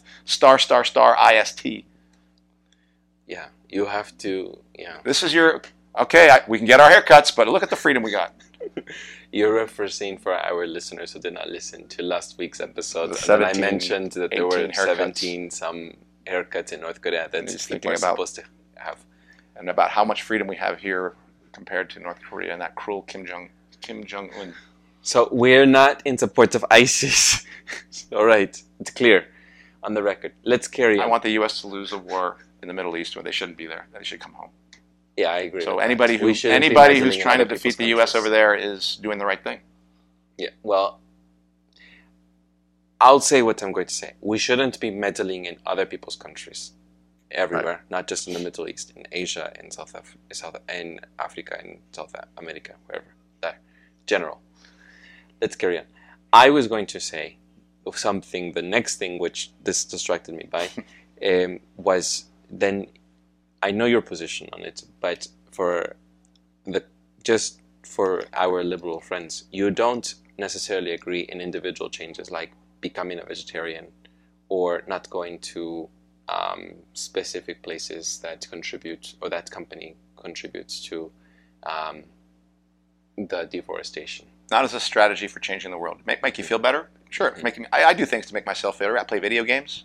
F*****ist. Yeah, you have to. Yeah. This is your. Okay, we can get our haircuts, but look at the freedom we got. You're referencing for our listeners who did not listen to last week's episode. 17, and I mentioned that there were haircuts. 17 some haircuts in North Korea that people are supposed to have. And about how much freedom we have here compared to North Korea and that cruel Kim Jong-un. So we're not in support of ISIS. All right, it's clear on the record. Let's carry on. I want the U.S. to lose a war in the Middle East where they shouldn't be there. They should come home. Yeah, I agree. So anybody who's trying to defeat the U.S. over there is doing the right thing. Yeah, well, I'll say what I'm going to say. We shouldn't be meddling in other people's countries, everywhere, right. Not just in the Middle East, in Asia, in in Africa, in South America, wherever. There, general. Let's carry on. I was going to say something. The next thing, which this distracted me by, was then I know your position on it, but just for our liberal friends, you don't necessarily agree in individual changes like becoming a vegetarian or not going to specific places that contribute or that company contributes to the deforestation. Not as a strategy for changing the world. Make you feel better? Sure. I do things to make myself better. I play video games.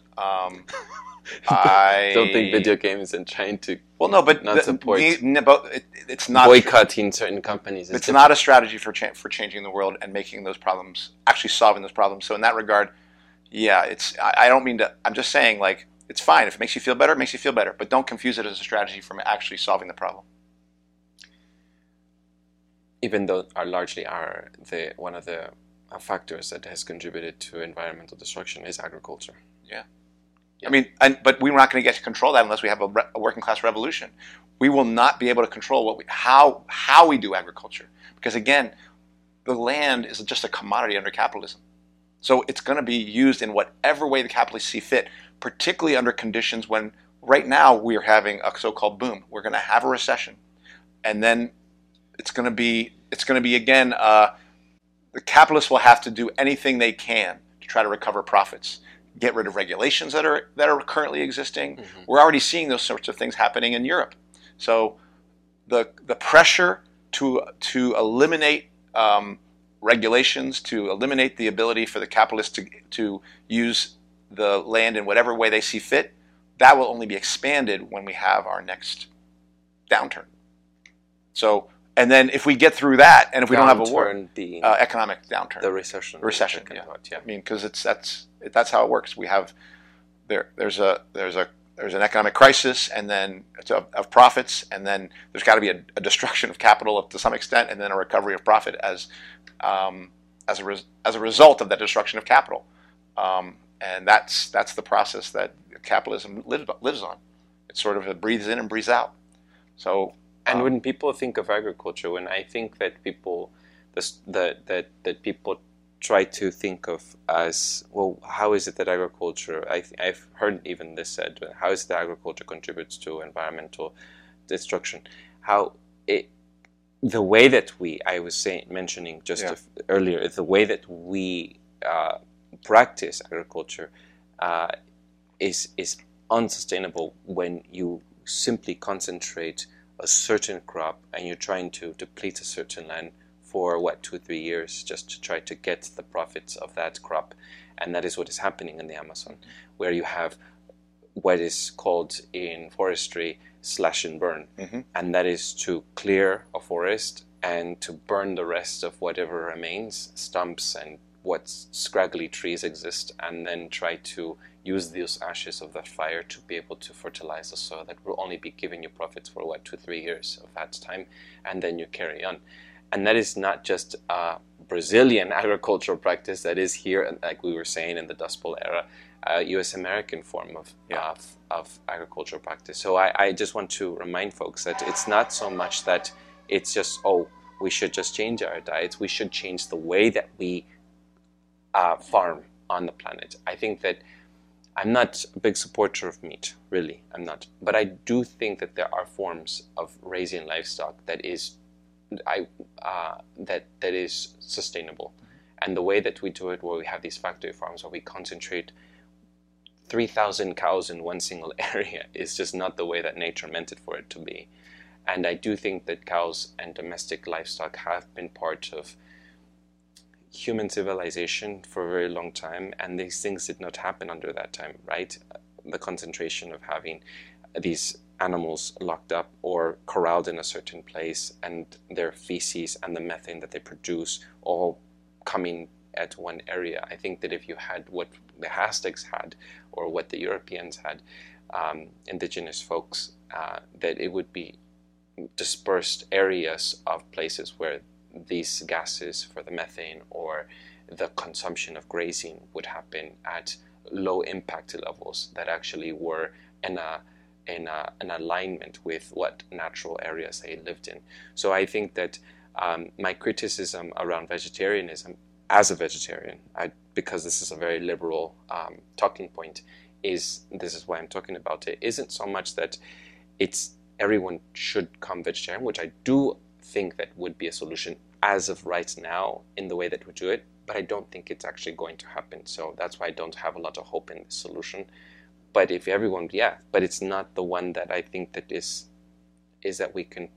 I don't think video games and trying to not support it's not boycotting certain companies. It's not a strategy for changing the world and making those problems, actually solving those problems. So in that regard, yeah, I don't mean to. I'm just saying, like, it's fine if it makes you feel better. It makes you feel better, but don't confuse it as a strategy for actually solving the problem. Even though one of the factors that has contributed to environmental destruction is agriculture. Yeah. I mean, but we're not going to get to control that unless we have a working class revolution. We will not be able to control how we do agriculture, because again, the land is just a commodity under capitalism. So it's going to be used in whatever way the capitalists see fit, particularly under conditions when right now we are having a so-called boom. We're going to have a recession, and then it's going to be again. The capitalists will have to do anything they can to try to recover profits. Get rid of regulations that are currently existing. Mm-hmm. We're already seeing those sorts of things happening in Europe. So the pressure to eliminate regulations, to eliminate the ability for the capitalists to use the land in whatever way they see fit, that will only be expanded when we have our next downturn. So, and then if we get through that, and if we don't have a war, economic downturn, the recession, yeah. I mean, because that's how it works. We have there's an economic crisis, and then of profits, and then there's got to be a destruction of capital to some extent, and then a recovery of profit as a result of that destruction of capital, and that's the process that capitalism lives on. It sort of breathes in and breathes out. So. And when people think of agriculture, when I think that people try to think of as, well, how is it that agriculture, I've heard even this said, how is it that agriculture contributes to environmental destruction? The way that I was mentioning just earlier, the way that we practice agriculture is unsustainable when you simply concentrate a certain crop and you're trying to deplete a certain land for 2-3 years just to try to get the profits of that crop. And that is what is happening in the Amazon, where you have what is called in forestry slash and burn. Mm-hmm. And that is to clear a forest and to burn the rest of whatever remains, stumps and what scraggly trees exist, and then try to use those ashes of that fire to be able to fertilize the soil. That will only be giving you profits for 2-3 years of that time, and then you carry on. And that is not just a Brazilian agricultural practice, that is here, like we were saying, in the Dust Bowl era, a U.S. American form of agricultural practice. So I just want to remind folks that it's not so much that it's just, we should just change our diets. We should change the way that we farm on the planet. I think that I'm not a big supporter of meat, really, I'm not. But I do think that there are forms of raising livestock that is sustainable. And the way that we do it, where we have these factory farms where we concentrate 3,000 cows in one single area, is just not the way that nature meant it for it to be. And I do think that cows and domestic livestock have been part of human civilization for a very long time, and these things did not happen under that time, right? The concentration of having these animals locked up or corralled in a certain place, and their feces and the methane that they produce all coming at one area. I think that if you had what the Aztecs had, or what the Europeans had, indigenous folks, that it would be dispersed areas of places where these gases for the methane or the consumption of grazing would happen at low impact levels that actually were in an alignment with what natural areas they lived in. So I think that my criticism around vegetarianism, as a vegetarian, because this is a very liberal talking point, this is why I'm talking about it, isn't so much that everyone should come vegetarian, which I do think that would be a solution as of right now in the way that we do it, but I don't think it's actually going to happen. So that's why I don't have a lot of hope in this solution. But if everyone, yeah, but it's not the one that I think that is that we can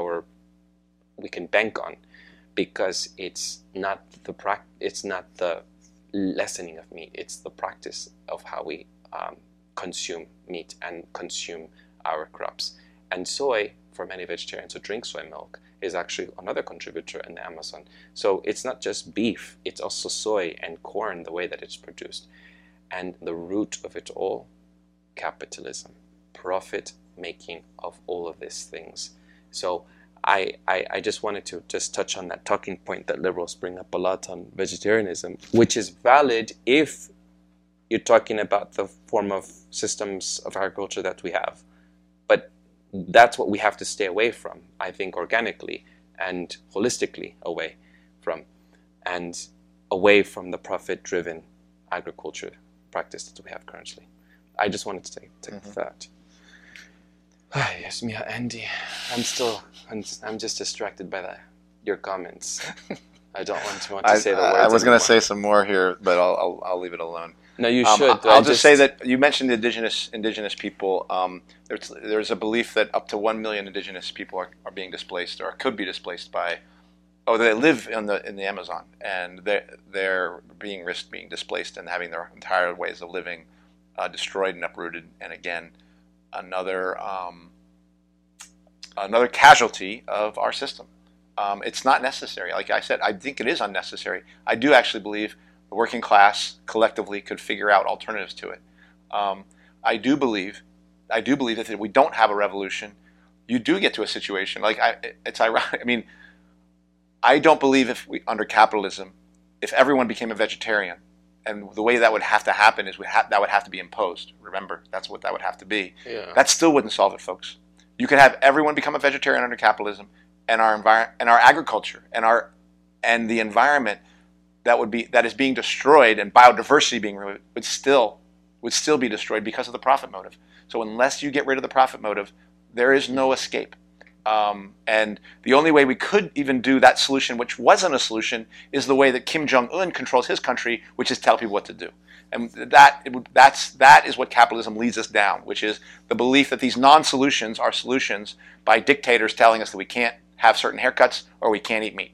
bank on, because it's not the lessening of meat, it's the practice of how we consume meat and consume our crops. And soy, for many vegetarians who drink soy milk, is actually another contributor in the Amazon. So it's not just beef, it's also soy and corn, the way that it's produced. And the root of it all, capitalism, profit making of all of these things. So I just wanted to just touch on that talking point that liberals bring up a lot on vegetarianism, which is valid if you're talking about the form of systems of agriculture that we have. But that's what we have to stay away from, I think, organically and holistically away from, and away from the profit-driven agriculture practice that we have currently. I just wanted to take that. Yes, Mia, Andy. I'm just distracted by your comments. I don't want to say the words. I was going to say some more here, but I'll leave it alone. No, you should. I'll just say that you mentioned indigenous people. There's a belief that up to 1 million indigenous people are being displaced, or could be displaced they live in the Amazon, and they're being risked being displaced and having their entire ways of living destroyed and uprooted. And again, another casualty of our system. It's not necessary. Like I said, I think it is unnecessary. I do actually believe the working class collectively could figure out alternatives to it. I do believe that if we don't have a revolution, you do get to a situation it's ironic. I mean, I don't believe under capitalism, if everyone became a vegetarian, and the way that would have to happen is that would have to be imposed. Remember, that's what that would have to be. Yeah. That still wouldn't solve it, folks. You could have everyone become a vegetarian under capitalism, and our agriculture and the environment that is being destroyed, and biodiversity being removed, would still be destroyed because of the profit motive. So unless you get rid of the profit motive, there is no escape. And the only way we could even do that solution, which wasn't a solution, is the way that Kim Jong-un controls his country, which is tell people what to do. And that is what capitalism leads us down, which is the belief that these non-solutions are solutions by dictators telling us that we can't have certain haircuts or we can't eat meat.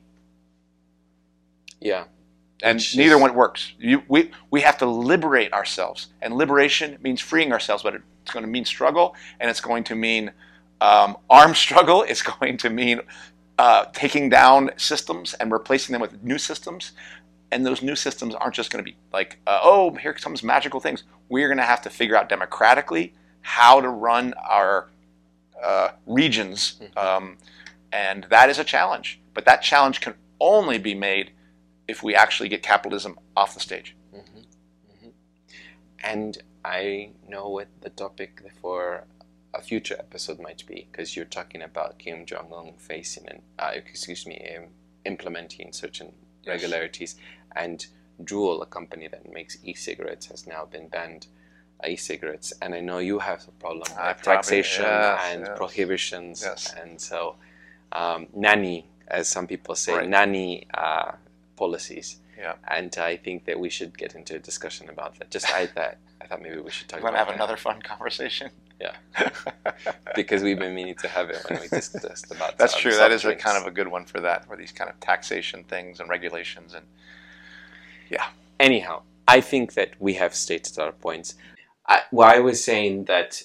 Yeah. And neither one works. We have to liberate ourselves. And liberation means freeing ourselves, but it's going to mean struggle, and it's going to mean armed struggle. It's going to mean taking down systems and replacing them with new systems. And those new systems aren't just going to be like, here comes magical things. We're going to have to figure out democratically how to run our regions. And that is a challenge. But that challenge can only be made if we actually get capitalism off the stage. Mm-hmm. Mm-hmm. And I know what the topic for a future episode might be, because you're talking about Kim Jong-un facing and implementing certain regularities, and Juul, a company that makes e-cigarettes, has now been banned e-cigarettes, and I know you have a problem with taxation and prohibitions, and so nanny, as some people say, nanny policies. Yeah. And I think that we should get into a discussion about that. I thought maybe we should talk about that. Want to have another fun conversation? Yeah. Because we've been meaning to have it when we discussed about That's true. That is a kind of a good one for that, for these kind of taxation things and regulations. And yeah. Anyhow, I think that we have stated our points. I was saying that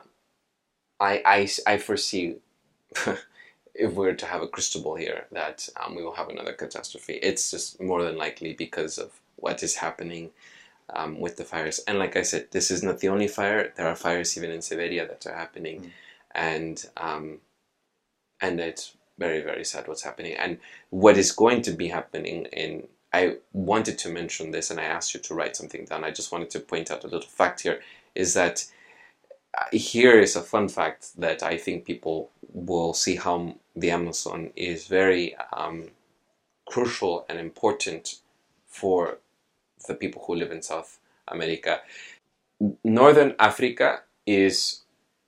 I foresee, if we were to have a crystal ball here, that we will have another catastrophe. It's just more than likely because of what is happening with the fires. And like I said, this is not the only fire. There are fires even in Siberia that are happening. And it's very, very sad what's happening. And what is going to be happening I wanted to mention this, and I asked you to write something down. I just wanted to point out a little fact here, is that here is a fun fact that I think people will see how the Amazon is very crucial and important for the people who live in South America. Northern Africa is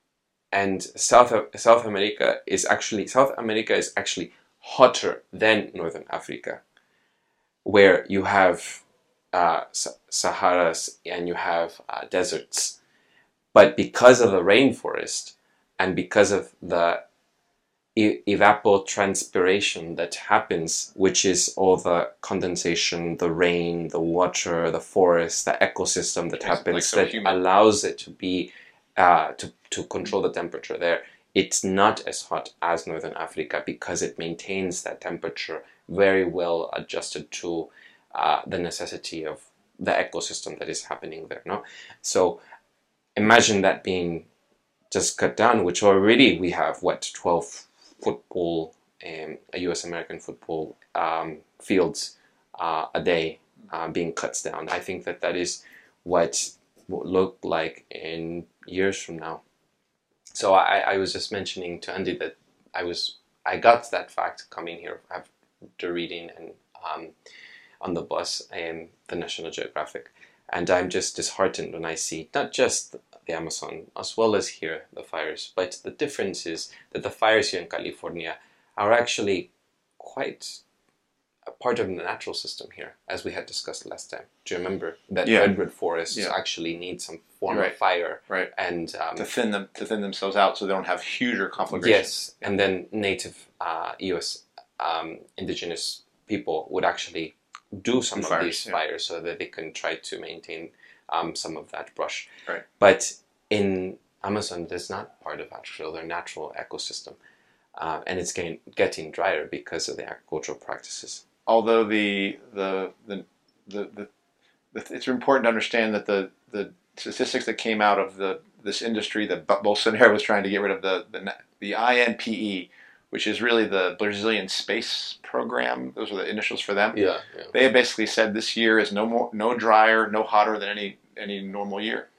And South America is actually hotter than Northern Africa, where you have Saharas and you have deserts. But because of the rainforest and because of the evapotranspiration that happens, which is all the condensation, the rain, the water, the forest, the ecosystem that happens, that allows it to be to control the temperature there. It's not as hot as Northern Africa because it maintains that temperature very well adjusted to the necessity of the ecosystem that is happening there. No, so imagine that being just cut down, which already we have 12 football, U.S. American football fields a day being cut down. I think that is what will look like in years from now. So I was just mentioning to Andy that I got that fact coming here after reading and on the bus and the National Geographic, and I'm just disheartened when I see not just the Amazon, as well as here, the fires. But the difference is that the fires here in California are actually quite a part of the natural system here, as we had discussed last time. Do you remember that redwood forests actually need some form of fire, and to thin themselves out so they don't have huger conflagrations? Yes, and then native U.S. Indigenous people would actually do some of these fires so that they can try to maintain some of that brush. Right. But in Amazon, it is not part of their natural ecosystem. And it's getting drier because of the agricultural practices. Although it's important to understand that the statistics that came out of this industry that Bolsonaro was trying to get rid of, the INPE, which is really the Brazilian space program. Those are the initials for them. Yeah. They have basically said this year is no drier, no hotter than any normal year.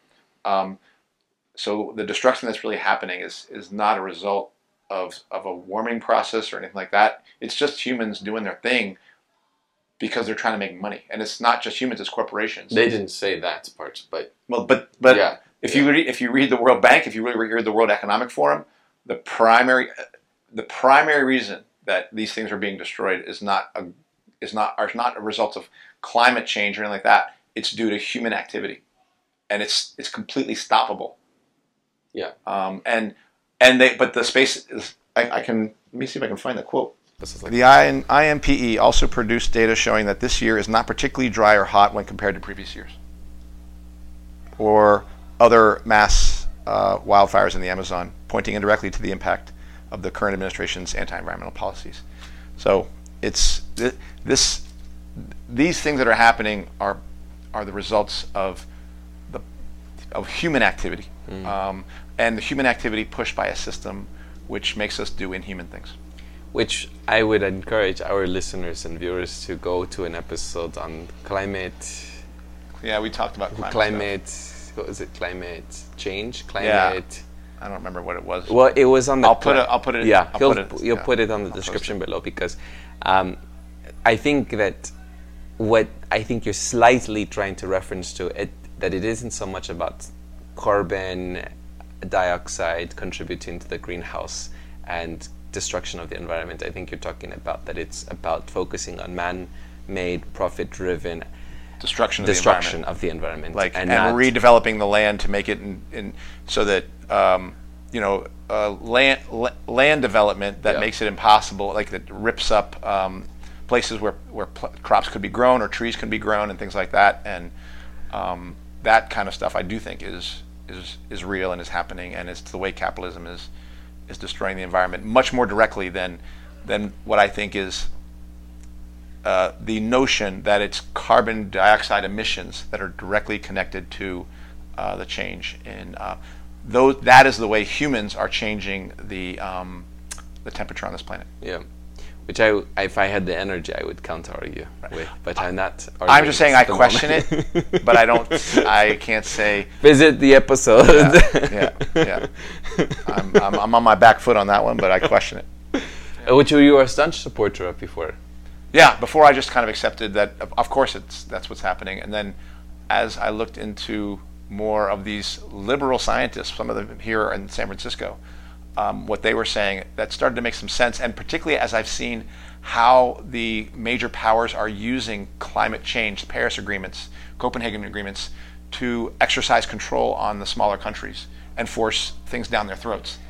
So the destruction that's really happening is not a result of a warming process or anything like that. It's just humans doing their thing because they're trying to make money, and it's not just humans; it's corporations. They didn't say that part, but if you read the World Bank, if you really read the World Economic Forum, the primary reason that these things are being destroyed is not a result of climate change or anything like that. It's due to human activity, and it's completely stoppable. Yeah. But the space is. Let me see if I can find the quote. The INPE also produced data showing that this year is not particularly dry or hot when compared to previous years, or other mass wildfires in the Amazon, pointing indirectly to the impact of the current administration's anti-environmental policies. So it's these things that are happening are the results of human activity, and the human activity pushed by a system which makes us do inhuman things. Which I would encourage our listeners and viewers to go to an episode on climate. Yeah, we talked about climate. What was it? Climate change. Climate. Yeah. I don't remember what it was. Well, it was on the. I'll put it. Yeah, you'll put it on the description below, because I think that what I think you're slightly trying to reference to it, that it isn't so much about carbon dioxide contributing to the greenhouse and destruction of the environment. I think you're talking about that it's about focusing on man-made, profit-driven destruction of the environment, and redeveloping the land to make it so that land development that makes it impossible, like that rips up places where crops could be grown or trees can be grown and things like that, and that kind of stuff I do think is real and is happening, and it's the way capitalism is destroying the environment much more directly than what I think is the notion that it's carbon dioxide emissions that are directly connected to the change in that is the way humans are changing the temperature on this planet. Yeah, which if I had the energy, I would counter argue with, but I'm not. I'm just saying I question it, but I can't say. Visit the episode. Yeah. I'm on my back foot on that one, but I question it. Which you were a staunch supporter of before. Yeah, before I just kind of accepted that, of course, that's what's happening, and then as I looked into more of these liberal scientists, some of them here in San Francisco, what they were saying, that started to make some sense. And particularly as I've seen how the major powers are using climate change, Paris agreements, Copenhagen agreements, to exercise control on the smaller countries and force things down their throats.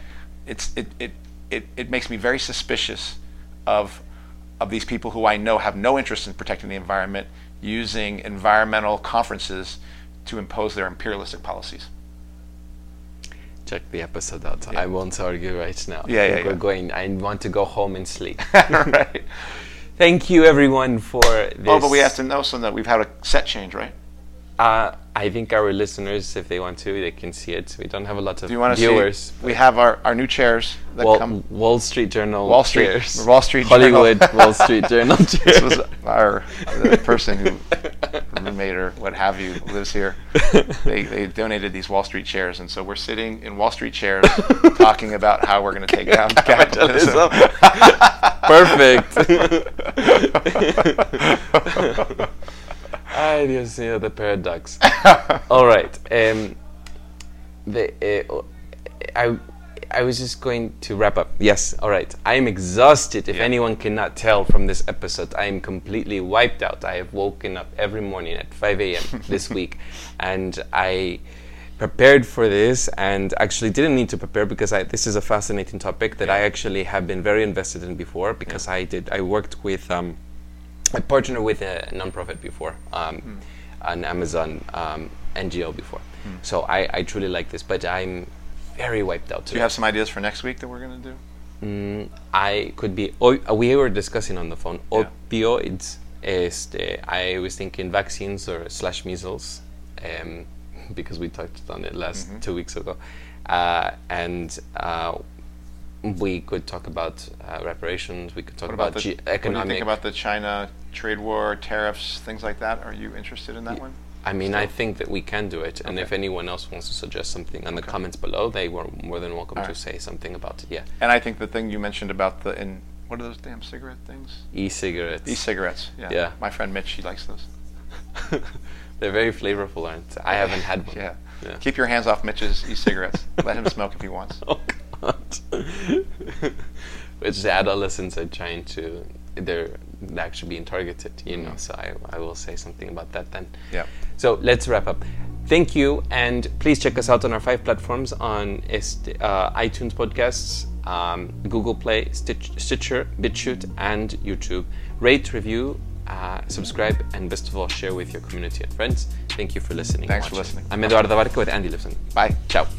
It makes me very suspicious of these people who I know have no interest in protecting the environment, using environmental conferences to impose their imperialistic policies. Check the episode out. Yeah. I won't argue right now. We're going. I want to go home and sleep. Right. Thank you, everyone, for this. Oh, but we have to know something, that we've had a set change, right? I think our listeners, if they want to, they can see it. We don't have a lot of viewers. We have our new chairs that come. Wall Street Journal chairs. Hollywood Wall Street Journal chairs. This was the person who, roommate or what have you, lives here. They donated these Wall Street chairs, and so we're sitting in Wall Street chairs talking about how we're going to take down capitalism. Perfect. Ay, Dios mío, the paradox. All right. I was just going to wrap up. Yes, all right. I am exhausted. If anyone cannot tell from this episode, I am completely wiped out. I have woken up every morning at 5 a.m. this week, and I prepared for this and actually didn't need to prepare because this is a fascinating topic that I actually have been very invested in before because I worked with... I partnered with a nonprofit before, an Amazon NGO before. So I truly like this, but I'm very wiped out. Do you have some ideas for next week that we're going to do? I could be... we were discussing on the phone. Opioids. I was thinking vaccines or / measles, because we touched on it last 2 weeks ago. And we could talk about reparations. We could talk about economic... What do you think about the China trade war, tariffs, things like that? Are you interested in that one? I mean, I think that we can do it. And if anyone else wants to suggest something in the comments below, they were more than welcome to say something about it. Yeah. And I think the thing you mentioned about what are those damn cigarette things? E-cigarettes. E-cigarettes, yeah. My friend Mitch, he likes those. They're very flavorful, aren't they? I haven't had one. Yeah. Keep your hands off Mitch's e-cigarettes. Let him smoke if he wants. Oh, God. Which the adolescents are trying to... They're actually being targeted, so I will say something about that then. Yeah. So let's wrap up. Thank you, and please check us out on our 5 platforms on iTunes Podcasts, Google Play, Stitcher, BitChute, and YouTube. Rate, review, subscribe, and best of all, share with your community and friends. Thank you for listening. Thanks for listening. I'm Eduardo Abarca with Andy Lipson. Bye. Ciao.